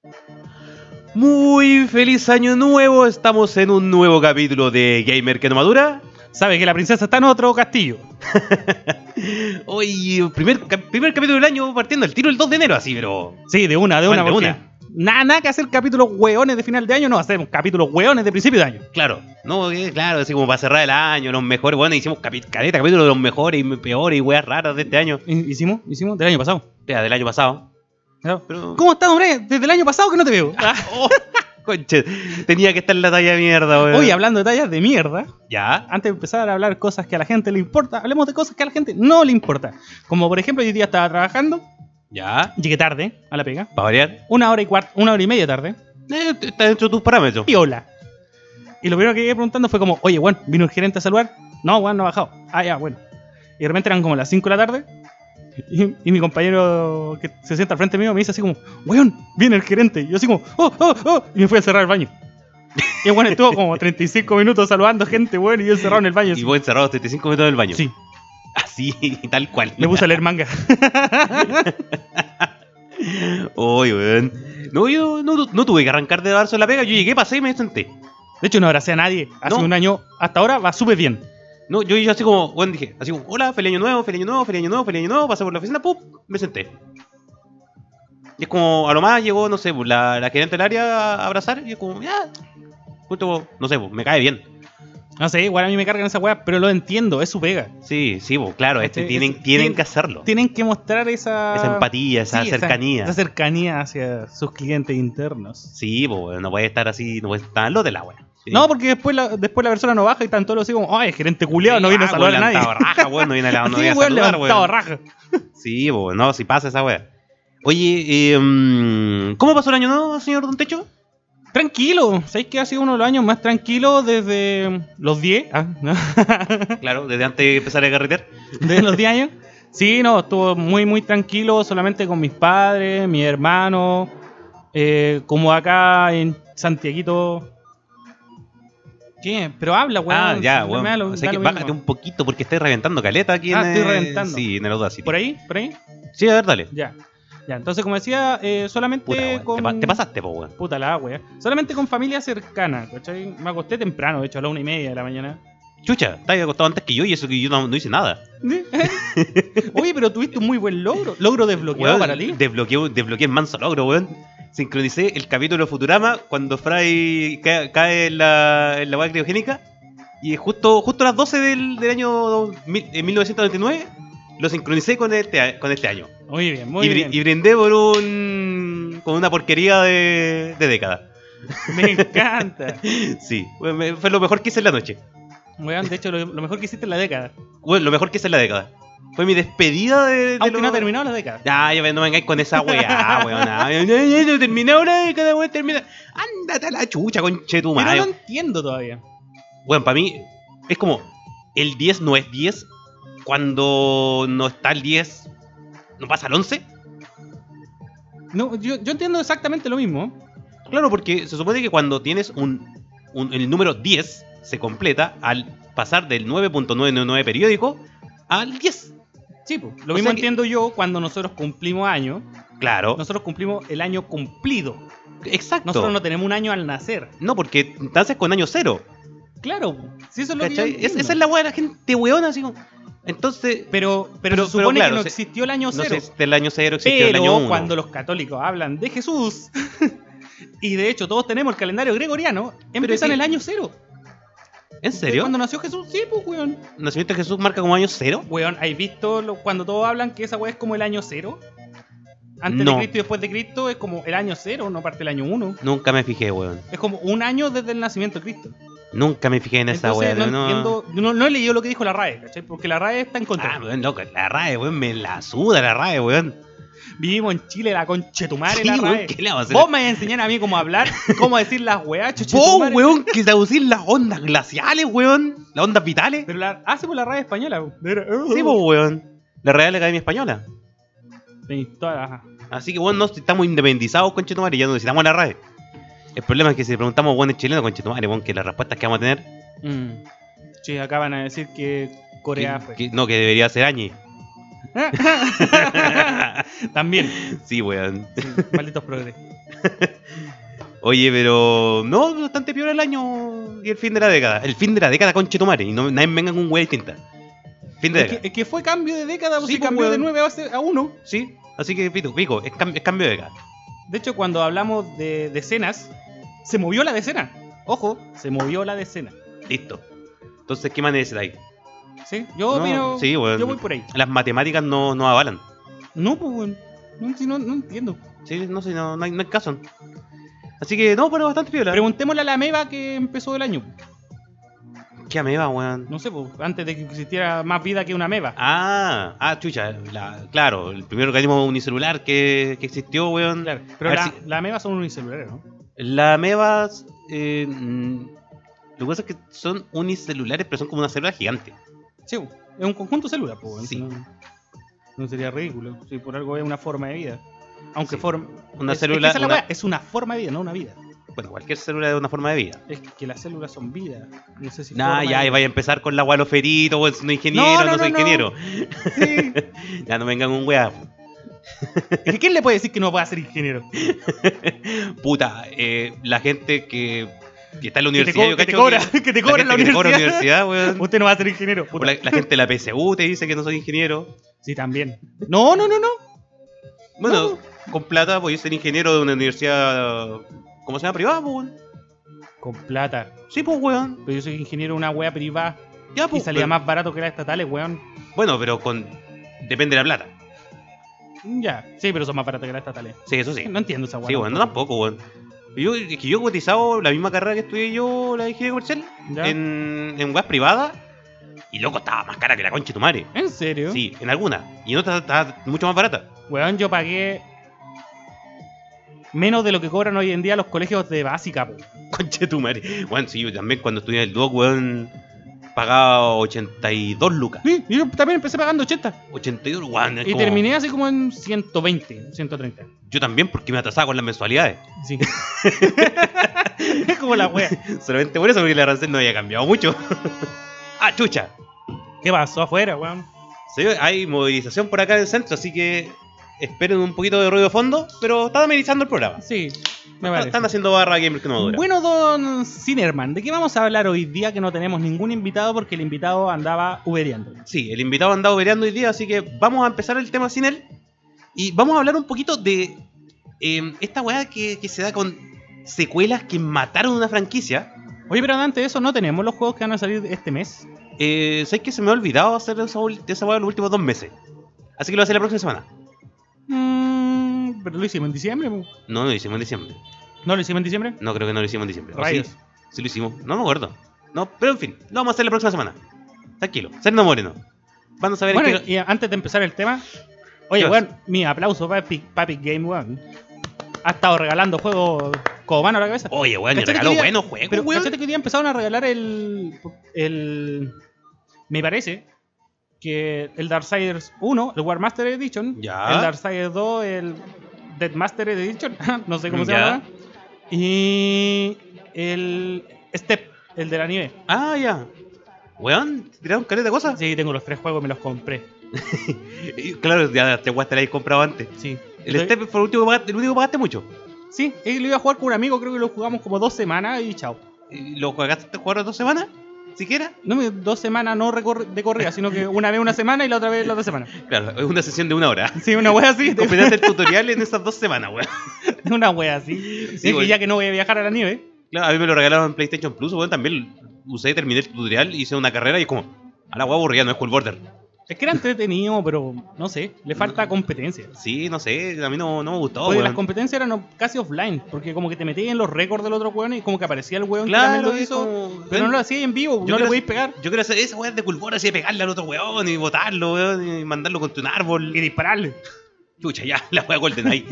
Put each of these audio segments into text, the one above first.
Muy feliz año nuevo, estamos en un nuevo capítulo de Gamer que no madura. Sabe que la princesa está en otro castillo. Hoy, primer capítulo del año, partiendo el tiro el 2 de enero, así, pero... Sí, de una, Bueno, de porque una. Nada que hacer capítulos hueones de final de año, no hacemos capítulos hueones de principio de año. Claro, no, claro, así como para cerrar el año, los mejores, bueno, hicimos caleta, capítulos de los mejores y peores y weas raras de este año. Hicimos del año pasado. Ya, del año pasado. Claro. Pero... ¿Cómo estás, hombre? Desde el año pasado que no te veo. Oh, conche, tenía que estar en la talla de mierda, weón. Hoy, hablando de tallas de mierda, Ya, antes de empezar a hablar cosas que a la gente le importa, hablemos de cosas que a la gente no le importa. Como por ejemplo, hoy día estaba trabajando, ya, llegué tarde a la pega, para variar. 1 hora y media tarde, Está dentro de tus parámetros. piola. Y lo primero que llegué preguntando fue como, oye, bueno, ¿vino el gerente a saludar? No, bueno, no ha bajado. Ah, ya, bueno. Y de repente eran como las 5 de la tarde. Y mi compañero que se sienta al frente mío me dice así como, weón, viene el gerente. Y yo así como, y me fui a cerrar el baño. Y bueno, estuvo como 35 minutos saludando gente, weón, y yo encerrado en el baño. Y Así. vos encerrado 35 minutos en el baño. Sí, Así, tal cual. me puse a leer manga. Oye, weón. No, yo no tuve que arrancar de darse la pega. Yo llegué, pasé y me senté. De hecho, no abracé a nadie. Hace No. un año, hasta ahora va súper bien. No, yo así como, bueno, dije, así como, hola, feliz año nuevo, feliz año nuevo, feliz año nuevo, feliz año nuevo. Pasé por la oficina, ¡pum! Me senté. Y es como, a lo más llegó, no sé, pues, la gerente del área a abrazar. Y es como, ya. Justo, no sé, pues, me cae bien. No sé, igual a mí me cargan esa weá, pero lo entiendo, es su pega. Sí, pues, claro, tienen que hacerlo. Tienen que mostrar esa Empatía, esa Sí, cercanía. Esa cercanía hacia sus clientes internos. Sí, pues, no puede estar así, no puede estar lo de la wea. Sí. No, porque después la persona no baja y están todos así como, ay, gerente culiado, no viene a saludar a nadie. Raja, weón, no viene a, no Sí, viene a weón, saludar, levantado weón. raja. Sí, pues, no, si pasa esa wea. Oye, ¿cómo pasó el año nuevo, señor Don Techo? Tranquilo, ¿sabéis que ha sido uno de los años más tranquilos desde los 10? ¿No? Claro, desde antes de empezar a carretear. Desde los 10 años. Sí, no, estuvo muy, muy tranquilo, solamente con mis padres, mis hermanos, como acá en Santiaguito. ¿Qué? Pero habla, weón. Ah, ya, Si weón. me da lo- O sea da que lo bájate mismo. un poquito porque estás reventando caleta aquí en Estoy reventando. Sí, en el Audacity. ¿Por ahí? ¿Por ahí? Sí, a ver, dale. Ya. Ya, entonces como decía, solamente Puta, weón. con... Te pasaste, po, weón. Puta la wea. Solamente con familia cercana, ¿cachai? Me acosté temprano, de hecho, a la 1:30 de la mañana. Chucha, te había acostado antes que yo y eso que yo no hice nada. Oye, pero tuviste un muy buen logro. Logro desbloqueado Weón, para ti. Desbloqueé el manso logro, weón. Sincronicé el capítulo de Futurama cuando Fry cae en la hueá criogénica. Y justo a las 12 del año 1999 lo sincronicé con este año. Muy bien, muy bien. Y brindé con una porquería de década. Me encanta. Sí, fue lo mejor que hice en la noche. Weón, de hecho, lo mejor que hiciste en la década. Bueno, lo mejor que hice en la década. Fue mi despedida de Aunque lo... no ha terminado la década. Ya, no me vengáis con esa weá, weón. Ya no terminé ahora, cada weón termina. Ándate a la chucha, conche tu Pero madre. no entiendo todavía. Bueno, para mí es como el 10 no es 10 cuando no está el 10, no pasa al 11. No, yo entiendo exactamente lo mismo. Claro, porque se supone que cuando tienes el número 10 se completa al pasar del 9.999 periódico al 10. Sí, pues. Lo O mismo sea que- entiendo yo cuando nosotros cumplimos años. Claro, Nosotros cumplimos el año cumplido. exacto. Nosotros no tenemos un año al nacer. No, porque naces con año 0. Claro, sí, eso es lo que yo ¿Cachai? entiendo. Esa es la weá de la gente weona, así como. Entonces, Pero Pero se supone claro, que no se- existió el año no cero. sé, del año 0 existió el año Pero 1. cuando los católicos hablan de Jesús, y de hecho todos tenemos el calendario gregoriano, empiezan que- el año cero. ¿En serio? Cuando nació Jesús, sí, pues, weón. ¿Nacimiento de Jesús marca como año 0? Weón, ¿has visto cuando todos hablan que esa weá es como el año cero? Antes No. de Cristo y después de Cristo es como el año cero, no parte el año 1. Nunca me fijé, weón. Es como un año desde el nacimiento de Cristo. Nunca me fijé en esa Entonces, weá. no entiendo, no he leído lo que dijo la RAE, ¿cachai? Porque la RAE está en contra. Ah, weón, loco, la RAE, weón, me la suda la RAE, weón. Vivimos en Chile, la conchetumare, Sí, la weón, RAE. ¿qué le vamos a hacer? Vos me vas a enseñar a mí cómo hablar, cómo decir las weas, Vos, chuchetumare. weón, que traducir las ondas glaciales, weón. Las ondas vitales. Pero hace por la RAE española. Sí, pues, weón. La Real Academia Española. Sí, todas. Así que, weón, no estamos independizados, conchetumare, ya no necesitamos la RAE. El problema es que si le preguntamos, weón, en chileno, conchetumare, weón, que las respuestas que vamos a tener. Sí, acá van a decir que Corea fue. que debería ser Añi. También. Sí, weón. Sí, malditos progres. Oye, pero no, bastante peor el año y el fin de la década. El fin de la década, conchetumare. Y no, nadie venga con wea distinta. Fin de década. Es que fue cambio de década, pues Sí, sí, pues, cambió de weón. 9 a 1. Sí, así que pico, es cambio de década. De hecho, cuando hablamos de decenas, se movió la decena. Ojo, se movió la decena. Listo. Entonces, ¿qué más necesitáis? ¿Sí? Yo No, opino, sí, weón. yo voy por ahí. Las matemáticas no avalan. No, pues, weón. No, si no entiendo. Sí, no sé, no hay caso. Así que no, pero bastante piola. Preguntémosle a la Meva que empezó el año. ¿Qué ameba, weón? No sé, pues, antes de que existiera más vida que una Meva. Chucha, claro, el primer organismo unicelular que existió, weón. Claro, A pero ver si- la Meva son unicelulares, ¿no? Las amebas, lo que pasa es que son unicelulares, pero son como una célula gigante. Sí, pues, es un conjunto de células, pues, weón. Sí. Si no sería ridículo. Si por algo es una forma de vida. Aunque Sí. forma. Una es célula- que esa es la una- weá, es una forma de vida, no una vida. Bueno, cualquier célula es una forma de vida. Es que las células son vida. No sé si. Nah, forma ya, de y vida. vaya a empezar con la weá los feritos, weón, soy ingeniero, no soy ingeniero. Sí. Ya no vengan un weá. Es que ¿quién le puede decir que no puede ser ingeniero? Puta, la gente que está en la Que te universidad, co- yo que te cacho cobra, que- que te cobra en la gente que te cobra en la universidad. universidad, weón. Usted no va a ser ingeniero. O puta. la gente de la PSU te dice que no soy ingeniero. Sí, también. No. Bueno, con plata podéis ser ingeniero de una universidad, ¿cómo se llama? Privada, pues, weón. Con plata. Sí, pues, weón. Pero yo soy ingeniero de una wea privada Ya, y pues. salía pero- más barato que las estatales, weón. Bueno, pero depende de la plata. Ya. Sí, pero son más baratas que las estatales. Sí, eso sí. No entiendo esa wea. Sí, bueno, no tampoco, weón. Es que yo he cotizado la misma carrera que estudié yo, la de ingeniería comercial, ¿Ya? en webs privadas, y loco, estaba más cara que la concha de tu madre. ¿En serio? Sí, en algunas. Y en otras estaba mucho más barata. Weón, yo pagué menos de lo que cobran hoy en día los colegios de básica, po. Concha de tu madre. Weón, sí, yo también cuando estudié en el Duoc, weón, pagaba 82 lucas. Sí, yo también empecé pagando 80. 82, weón. es Y como- terminé así como en 120, 130. Yo también, porque me atrasaba con las mensualidades. Sí. Es como la wea. Solamente por eso, porque la arancel no había cambiado mucho. Chucha. ¿Qué pasó afuera, weón? Sí, hay movilización por acá en el centro, así que esperen un poquito de ruido de fondo, pero están amenizando el programa. Sí, me parece. Están haciendo barra gamers que no dura. Bueno, don Cinerman, ¿de qué vamos a hablar hoy día que no tenemos ningún invitado porque el invitado andaba uberiando? Sí, el invitado ha andado vereando hoy día, así que vamos a empezar el tema sin él. Y vamos a hablar un poquito de esta weá que se da con secuelas que mataron una franquicia. Oye, pero antes de eso, ¿no tenemos los juegos que van a salir este mes? Sé que se me ha olvidado hacer esa weá los últimos 2 meses. Así que lo voy a hacer la próxima semana. Pero lo hicimos en diciembre, po. No, lo hicimos en diciembre. ¿No lo hicimos en diciembre? No, creo que no lo hicimos en diciembre. ¿O Rayos. sí? Sí lo hicimos. No me acuerdo. No, pero en fin, lo vamos a hacer la próxima semana. Tranquilo. Serno Moreno. Van a saber Bueno, que... y antes de empezar el tema, oye, ¿Qué weón, mi aplauso para Epic Game One. Ha estado regalando juegos como mano a la cabeza. Oye, weón, y ¿Cachai que regaló hoy día- buenos juegos, Pero weón. fíjate que hoy día empezaron a regalar el. Me parece que el Darksiders 1, el War Master Edition, Ya. el Darksiders 2, el Deadmaster Edition, no sé cómo se Ya. llama, y el Step, el de la nieve. Ya. Weón, tiraron caleta de cosas. Sí, tengo los 3 juegos, me los compré. Y claro, ya te te la habéis comprado antes. Sí. El Step fue el último que pagaste mucho. Sí, y lo iba a jugar con un amigo, creo que lo jugamos como 2 semanas y chao. ¿Y ¿Lo jugaste jugar 2 semanas? ¿Siquiera? No, 2 semanas no de corrida, sino que una vez una semana y la otra vez la otra semana. Claro, es una sesión de 1 hora. Sí, una wea así. Completaste el tutorial en esas 2 semanas, weón. Una wea así. Sí, Sí, que bueno. ya que no voy a viajar a la nieve. Claro, a mí me lo regalaron en PlayStation Plus, weón. También usé, terminé el tutorial, hice una carrera y es como, a la weá aburrida, no es Cool Border. Es que era entretenido, pero no sé, le falta competencia. Sí, no sé, a mí no me gustó, Oye, weón. las competencias eran casi offline, porque como que te metías en los récords del otro weón y como que aparecía el weón que Claro, también lo es hizo, como- pero no lo hacía en vivo, Yo no quiero le podías hacer- pegar Yo quiero hacer esa weá de Cool Border, así de pegarle al otro weón y botarlo, weón, y mandarlo contra un árbol. y dispararle. Chucha, ya, la weá Golden ahí.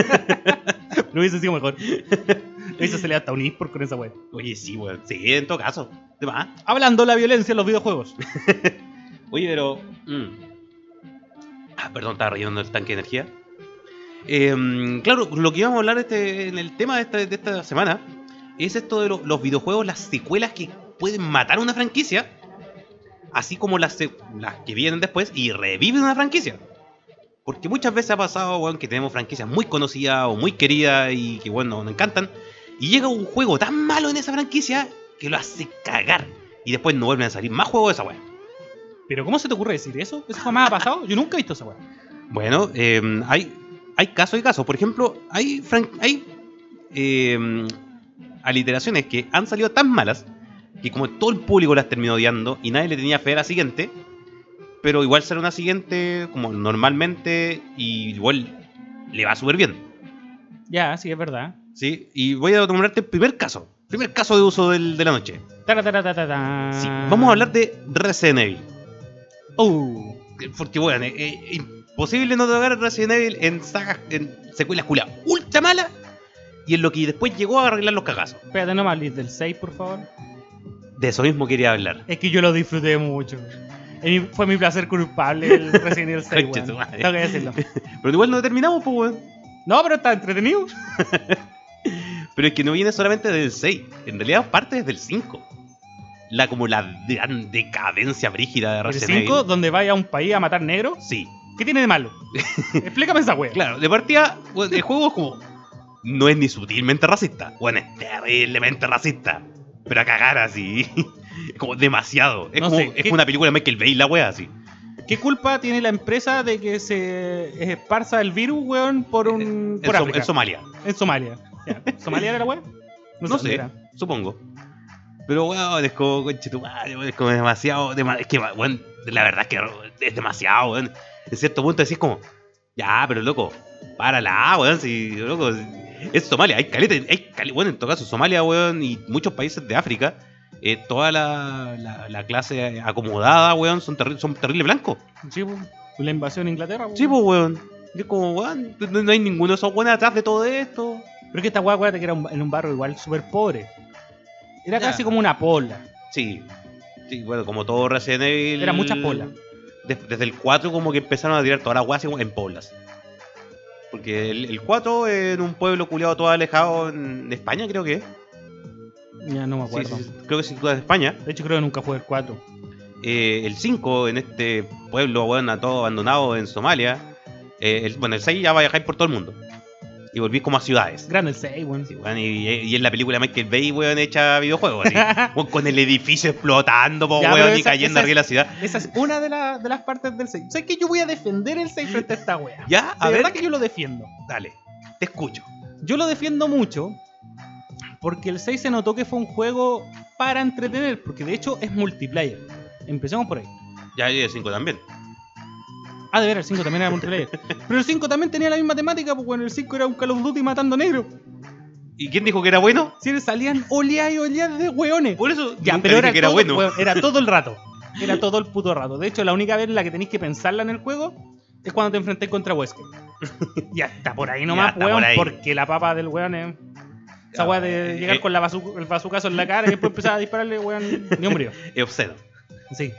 Lo hubiese sido mejor. Lo hizo salir hasta un eSport con esa weón. Oye, sí, weón. Sí, en todo caso. De más. Hablando de la violencia en los videojuegos. Oye, pero. Perdón, estaba rellenando el tanque de energía. Claro, lo que íbamos a hablar en el tema de esta semana es esto de los videojuegos, las secuelas que pueden matar una franquicia, así como las que vienen después y reviven una franquicia. Porque muchas veces ha pasado, weón, que tenemos franquicias muy conocidas o muy queridas y que, bueno, nos encantan. Y llega un juego tan malo en esa franquicia que lo hace cagar. Y después no vuelven a salir más juegos de esa weá. Pero ¿cómo se te ocurre decir eso? ¿Eso jamás ha pasado? Yo nunca he visto esa weá. Bueno, hay casos y casos. Por ejemplo, hay aliteraciones que han salido tan malas que como todo el público las terminó odiando y nadie le tenía fe a la siguiente, pero igual será una siguiente como normalmente y igual le va súper bien. Ya, sí, es verdad. ¿Sí? Y voy a nombrarte el primer caso de uso de la noche. Sí, vamos a hablar de Resident Evil. Porque bueno, imposible no tocar Resident Evil en sagas, en secuelas culiadas ultra malas y en lo que después llegó a arreglar los cagazos. Espérate, no me hables del 6, por favor. De eso mismo quería hablar. Es que yo lo disfruté mucho. Fue mi placer culpable el Resident Evil 6, Conche tu weón. madre. Tengo que decirlo. Pero igual no terminamos, pues, weón. No, pero está entretenido. Pero es que no viene solamente del 6, en realidad parte desde el 5. Como la gran decadencia brígida de El Resident 5, Evil. donde vaya a un país a matar negros. Sí, ¿Qué tiene de malo? Explícame esa wea. claro, de partida, bueno, el juego es como. No es ni sutilmente racista. Bueno, es terriblemente racista. Pero a cagar así. Es como demasiado. Es No como sé, es ¿qué- una película de Michael Bay, la wea así. ¿Qué culpa tiene la empresa de que se esparza el virus, weón, por África? En Somalia. En Somalia. Ya. ¿Somalia era la wea? No dónde sé, era. supongo. Pero weón, es como, conche tu madre, weón, es como demasiado. Es que, weón, la verdad es que es demasiado, weón. En cierto punto decís como, ya, pero loco, párala, weón, si, loco, es Somalia, hay caleta, bueno, en todo caso, Somalia, weón, y muchos países de África, toda la clase acomodada, weón, son terribles blancos. Sí, po. La invasión a Inglaterra, po. Sí, pues, weón. Y es como, weón, no hay ninguno de esos weones atrás de todo esto. Pero es que esta wea, acuérdate que era en un barrio igual súper pobre. Era Ya. casi como una pola. Sí, bueno, como todo Resident Evil. Era muchas polas. Desde el 4 como que empezaron a tirar todas las weas en polas. Porque el 4 en un pueblo culiado todo alejado en España, creo que es. Ya no me acuerdo. Sí, creo que sí, tú de España. De hecho, creo que nunca jugué el 4. El 5 en este pueblo, weón, a todo abandonado en Somalia. Bueno, el 6 ya va a viajar por todo el mundo. Y volví como a ciudades. Grande el 6, weón. Sí, weón, y es la película Michael Bay, weón, hecha videojuegos, así. Weón, con el edificio explotando, po, Ya, weón, pero y cayendo arriba de la ciudad. Esa es una de las partes del 6. ¿Sabes que yo voy a defender el 6 frente a esta wea? Ya, De a ver, verdad que yo lo defiendo. dale, te escucho. Yo lo defiendo mucho porque el 6 se notó que fue un juego para entretener, porque de hecho es multiplayer. Empecemos por ahí. Ya, y el 5 también. Ah, de ver, el 5 también era multiplayer. Pero el 5 también tenía la misma temática, pues bueno, el 5 era un Call of Duty matando negros. ¿Y quién dijo que era bueno? Si salían oleadas y oleadas de hueones. Por eso Ya, nunca pero dije era, que era todo, bueno. weón, era todo el rato. Era todo el puto rato. De hecho, la única vez en la que tenéis que pensarla en el juego es cuando te enfrentáis contra Wesker. Ya está por ahí nomás, está weón, por ahí. porque la papa del weón es. Esa Ya, weá de llegar con el bazucazo en la cara y después empezar a dispararle, weón, ni un brío. Es obsceno. Sí.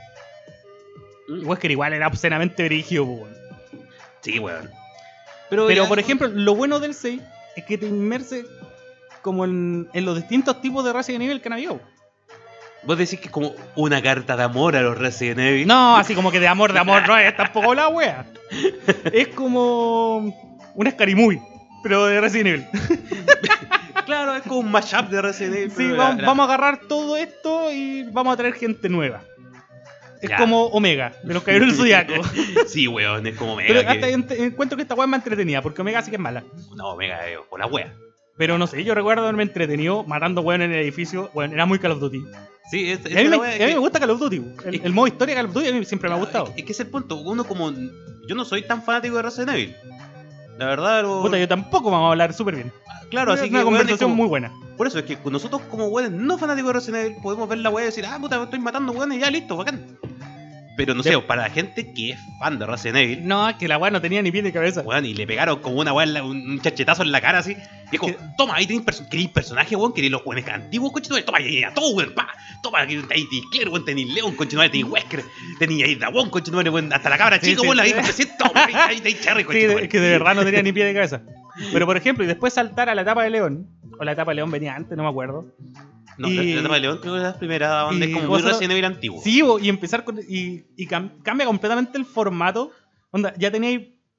Y Wesker igual era obscenamente brígido, pues, weón. Sí, weón. Pero ya- por ejemplo, lo bueno del 6 es que te inmerse como en los distintos tipos de Resident Evil que han habido. Vos decís que es como una carta de amor a los Resident Evil. No, así como que de amor no es tampoco la wea. Es como un Scary Movie, pero de Resident Evil. Claro, es como un mashup de Resident Evil. Sí, pero vamos a agarrar todo esto y vamos a traer gente nueva. Es Ya. como Omega, de los Caballeros del Zodiaco. Sí, weón, es como Pero Omega. hasta encuentro que esta wea es más entretenida, porque Omega sí que es mala. No, Omega es por la wea. Pero no sé, yo recuerdo haberme entretenido matando weón en el edificio. Bueno, era muy Call of Duty. Sí, Y a mí, me gusta Call of Duty. El modo historia de Call of Duty a mí siempre me ha gustado. Es que ese es el punto. Uno como... Yo no soy tan fanático de Resident Evil. La verdad, lo... Puta, yo tampoco vamos a hablar súper bien. Claro, así es una que... weón, es conversación como- muy buena. Por eso es que nosotros como weones no fanáticos de Resident Evil podemos ver la wea y decir, ah, puta, estoy matando weones y ya, listo, bacán. Pero no sé, para la gente que es fan de Resident Evil, No, es que la weá no tenía ni pie ni cabeza. weón, y le pegaron como una weá, un chachetazo en la cara así. Y es como, toma, ahí tenéis personajes, weón, queréis los weones antiguos, conchetumare, toma, ya, todo, weón, pa, toma, aquí tenéis Claire, weón, tenéis Leon, conchetumare, tenéis Wesker, tenéis ahí Dawon, conchetumare, weón, hasta la cabra Sí, chica, sí, weón, la sí. vi presente, toma, ahí tenéis Cherry, Sí, conchetumare. es que de verdad no tenía ni pie de cabeza. Pero por ejemplo, y después saltar a la etapa de León, o la etapa de León venía antes, no me acuerdo. No, y- la etapa de León creo que es la primera donde y es como muy vosotros- Resident Evil antiguo. Sí, y empezar con. Y cambia completamente el formato. Onda, ya teníais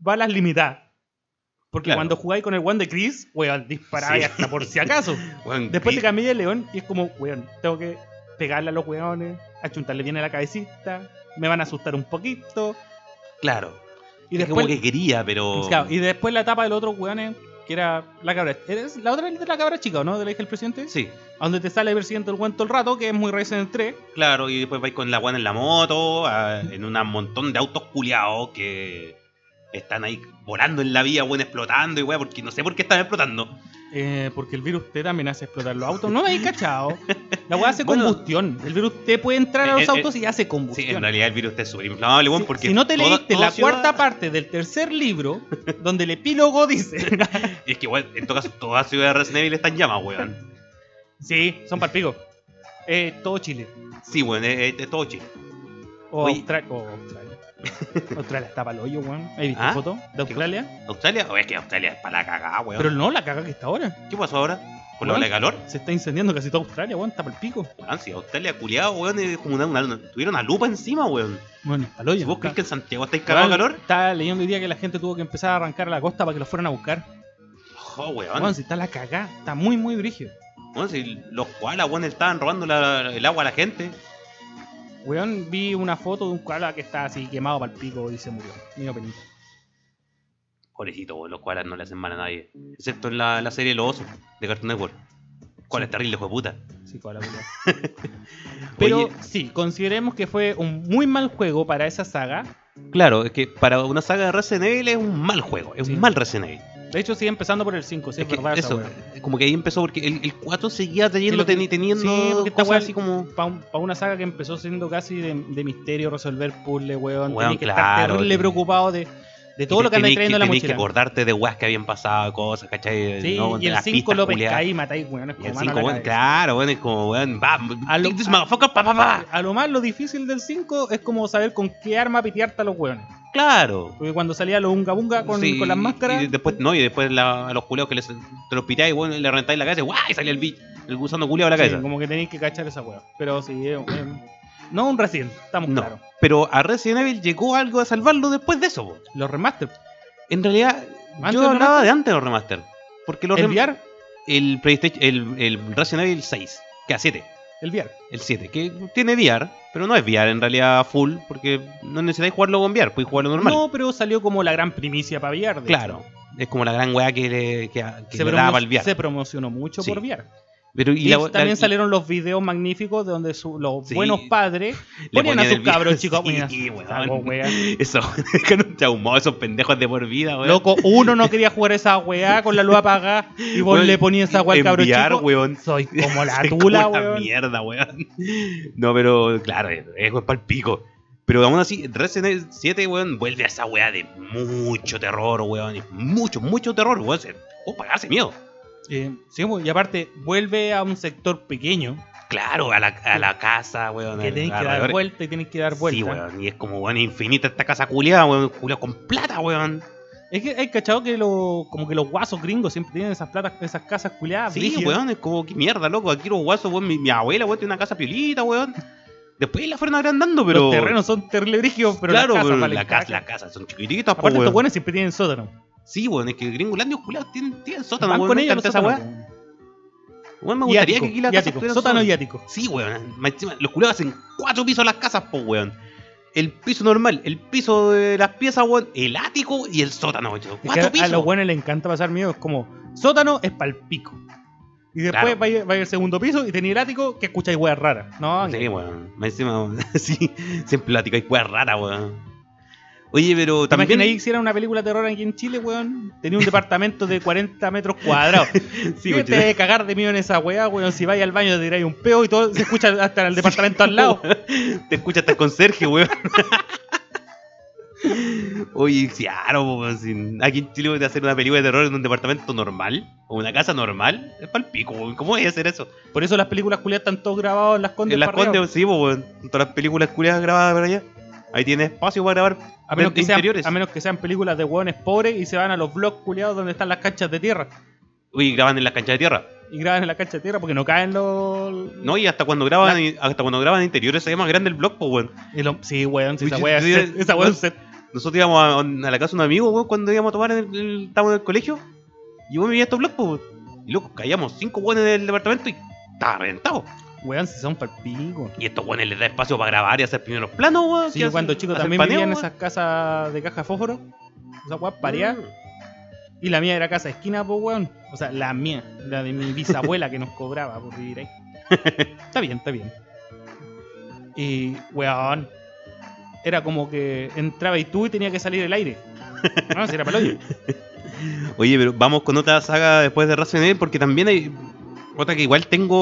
balas limitadas. Porque Claro. cuando jugáis con el one de Chris, weón, disparaba Sí. hasta por si acaso. Weón, Después te Chris- cambié el león y es como, weón, tengo que pegarle a los weones, achuntarle bien a la cabecita, me van a asustar un poquito. Claro. Y Es después, como que quería, pero. claro, y después la etapa del otro weones, que era la cabra. ¿Eres la otra de la cabra chica, o no? De la hija del presidente. Sí, A donde te sale el presidente del weón todo el rato, que es muy Resident 3. claro. Y después vais con la guana en la moto, en un montón de autos culiados que están ahí volando en la vía, weón, explotando y weón, porque no sé por qué están explotando. Porque el virus T también hace explotar los autos. No me habéis cachado. La weá hace Bueno, combustión. El virus T puede entrar a los autos y hace Sí, combustión. en realidad el virus está súper inflamable, weón, Si- porque. si no te toda- leíste toda la ciudad- cuarta parte del tercer libro, donde el epílogo dice. Es que, weón, en todo caso, toda ciudad de Resident Evil está en llamas, weón. Sí, son palpigos. Todo Chile. Sí, weón, es todo Chile. O Oye. Australia. Australia está para el hoyo, weón. ¿Has visto ¿Ah? fotos de Australia? ¿Australia? O es que Australia es para la cagada, weón. Pero no, la caga que está ahora. ¿Qué pasó ahora? ¿Con la Weón. ola de calor? Se está incendiando casi toda Australia, weón. Está para el pico. Weón, si Australia culiado, weón, es como tuvieron una lupa encima, weón. Bueno, para el hoyo. Si vos Está- crees que en Santiago estáis cagados de Weón, calor, Estaba leyendo hoy día que la gente tuvo que empezar a arrancar a la costa para que los fueran a buscar. oh, weón. Weón, si está la cagá. Está muy, muy brígido. Weón, si los koalas, weón, estaban robando el agua a la gente. Weón, vi una foto de un koala que está así quemado para el pico y se murió. Mío penita. Pobrecito, weón, los koalas no le hacen mal a nadie. Excepto en la serie Los Osos de Cartoon Network. Koala es terrible, hijo de puta. Sí, koala, culiao. Pero Oye. sí, consideremos que fue un muy mal juego para esa saga. Claro, es que para una saga de Resident Evil es un mal juego, es Sí. un mal Resident Evil. De hecho, sigue empezando por el 5, sí, Es es que verdad. esa eso, wea. como que ahí empezó porque el 4 seguía teniendo, Sí, lo que- teniendo sí, porque esta cosas wea- así como. Para una saga que empezó siendo casi de misterio, resolver puzzles, weón. Weón, Tenés que claro, estar terrible sí. preocupado de todo lo que andáis trayendo en la Tenés que mochila. acordarte de weas que habían pasado, cosas, ¿cachai? Sí, No, y de el las 5 pistas lo culiadas. pescáis y matáis, weón. Es Y como el mano a 5, la weón, cabeza. claro, weón, es como, weón, va, A lo- take this motherfucker, pa, pa, pa. A lo más lo difícil del 5 es como saber con qué arma pitearte a los weones. Claro. Porque cuando salía los unga bunga con Sí, las máscaras. Y después, no, y después a los culeos que te los pitáis, weón, le rentáis la cabeza, ¡guau! Y salía el gusano culeado a la sí, cabeza. como que tenéis que cachar esa weá. Pero sí, no un Resident, estamos No, claros. pero a Resident Evil llegó algo a salvarlo después de eso, po. Los remaster. En realidad, ¿Antes yo del hablaba remaster? de antes de los remaster. Porque los ¿El rem- VR? el PlayStation, el Resident Evil 6, que a 7, El VR. el 7, que tiene VR, pero no es VR en realidad full, porque no necesitáis jugarlo con VR, podéis jugarlo normal. No, pero salió como la gran primicia para VR. de Claro, es como la gran weá que le Se, daba al VR. se promocionó mucho Sí. por VR. Pero, Y también salieron los videos magníficos de donde los Sí. buenos padres Le ponían a ponían sus el video. cabros chicos. Sí, Ponían a weón. saco, wea. Eso, que no traumó esos pendejos de por vida, weón. Loco, uno no quería jugar esa weá con la luz apagada y vos Weón, le ponías esa weá al cabro enviar, chico. weón. Soy como la Soy tula, como la weón. mierda, weón. No, pero claro, eso es pa'l pico. Pero aún así, Resident Evil 7, weón, vuelve a esa weá de mucho terror, weón. Mucho terror, weón. O pagarse miedo. Sí, y aparte, vuelve a un sector pequeño Claro, a la casa, weón. que tenéis que dar vuelta y tenéis que dar vuelta. Sí, weón. Y es como, weón, infinita esta casa culiada, weón. Culiada con plata, weón. Es que hay cachado que como que los guasos gringos siempre tienen esas platas, esas casas culiadas. Sí, brígidas. weón, es como, qué mierda, loco. Aquí los guasos, weón. Mi abuela, weón, tiene una casa piolita, weón. Después la fueron agrandando, pero. Los terrenos son terrible brígidos, pero claro, las casas pero valen las caca. casas son chiquititas, po, Aparte, estos weón. buenos siempre tienen sótano. Sí, weón, es que Gringolandia culiados tienen sótano, Van weón. con me ellos los encanta esa sótanos. weá. Weón, me Y gustaría ático, que aquí las y casas ático, tuvieran sótano y ático. Sí, weón. Más encima, los culiados hacen 4 pisos las casas, po, weón. El piso normal, el piso de las piezas, weón, el ático y el sótano, weón. Es que 4 a pisos. los buenos les encanta pasar miedo. Es como, sótano es pa'l pico. Y después Claro. va a ir al segundo piso y tenía el ático que escucháis weas raras. No, Sí, weón. Más encima, weón, sí, siempre ático hay weas raras, weón. Oye, pero ¿Te también. imaginas que hicieran una película de terror aquí en Chile, weón? Tenía un departamento de 40 metros cuadrados. Sí, ¿Qué weón. te debe cagar de miedo en esa weá, weón? Si vais al baño te tiráis un peo y todo se escucha hasta en el departamento al lado. Te escucha hasta el conserje, weón. Oye, claro, weón. Aquí en Chile voy a hacer una película de terror en un departamento normal o una casa normal. Es pa'l pico, weón. ¿Cómo voy a hacer eso? Por eso las películas culiadas están todos grabados en las Condes. En las Parreo. Condes, sí, weón. Todas las películas culiadas grabadas por allá. Ahí tiene espacio para grabar a menos, que sean, interiores. a menos que sean películas de hueones pobres y se van a los blogs culiados donde están las canchas de tierra. Uy, graban en las canchas de tierra. Y graban en la cancha de tierra porque no caen los. No, y hasta cuando graban interiores se ve más grande el blog, pues, weón. Sí, weón, si Uy, esa weá es set. Esa weá es set. nosotros íbamos a la casa de un amigo, weón, cuando íbamos a tomar estábamos en el colegio. Y weón, vivía estos blogs, pues. Y loco, caíamos 5 weones del departamento y estaba reventado. Weón, si son palpico. Y estos weones les da espacio para grabar y hacer primeros planos, weón. Sí, yo cuando chico también vivía en esas casas de caja de fósforo. Esa weá pareada. Y la mía era casa de esquina, pues weón. O sea, la mía, la de mi bisabuela que nos cobraba por vivir ahí. Está bien, está bien. Y weón, era como que entraba y tú y tenía que salir el aire. No, si era para el hoyo. Oye, pero vamos con otra saga después de Resident Evil, porque también hay otra que igual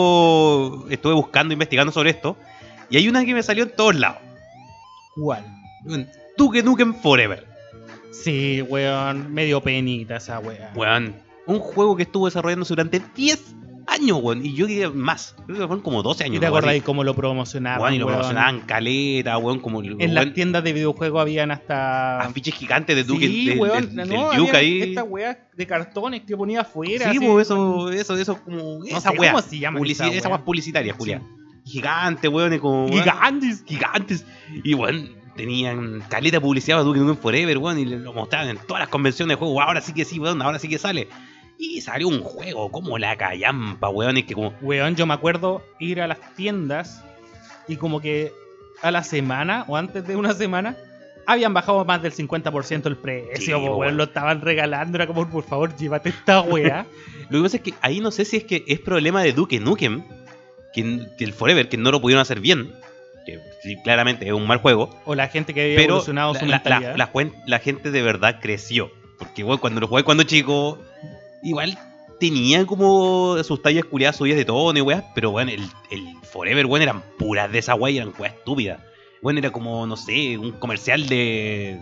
estuve buscando, investigando sobre esto, y hay una que me salió en todos lados. ¿Cuál? Duke Nukem Forever. Sí, weón, medio penita esa weá. Weón, un juego que estuvo desarrollándose durante 10 años, weón, y yo diría más, creo que fueron como 12 años. ¿Y te acordáis cómo lo promocionaban? Weón, y lo promocionaban caleta, weón, como... En las tiendas de videojuegos habían hasta... afiches gigantes de Duke, sí, weón, del no, Duke ahí. Estas weas de cartones que ponía afuera. Sí, así, pues eso como... No esa sé weá. cómo se llama Esa weá publicitaria, Julia. Sí. Gigante, weón, y como... Gigantes. Y weón, tenían caleta de publicidad de Duke Nukem Forever, weón, y lo mostraban en todas las convenciones de juego. Ahora sí que sí, weón, ahora sí que sale. Y salió un juego como la callampa, weón, y que como... Weón, yo me acuerdo ir a las tiendas y como que a la semana o antes de una semana habían bajado más del 50% el precio, Sí, weón, weón. lo estaban regalando, era como, por favor, llévate esta weá. Lo que pasa es que ahí no sé si es que es problema de Duke Nukem, que el Forever, que no lo pudieron hacer bien, que sí, claramente es un mal juego, O la gente que había pero evolucionado su mentalidad. la gente de verdad creció. Porque weón, cuando lo jugué cuando chico, igual tenía como sus tallas culiadas subidas de tono y weas, pero weón, el Forever, weón, eran puras de esa wea y eran weas estúpidas. Weón, era como, no sé, un comercial de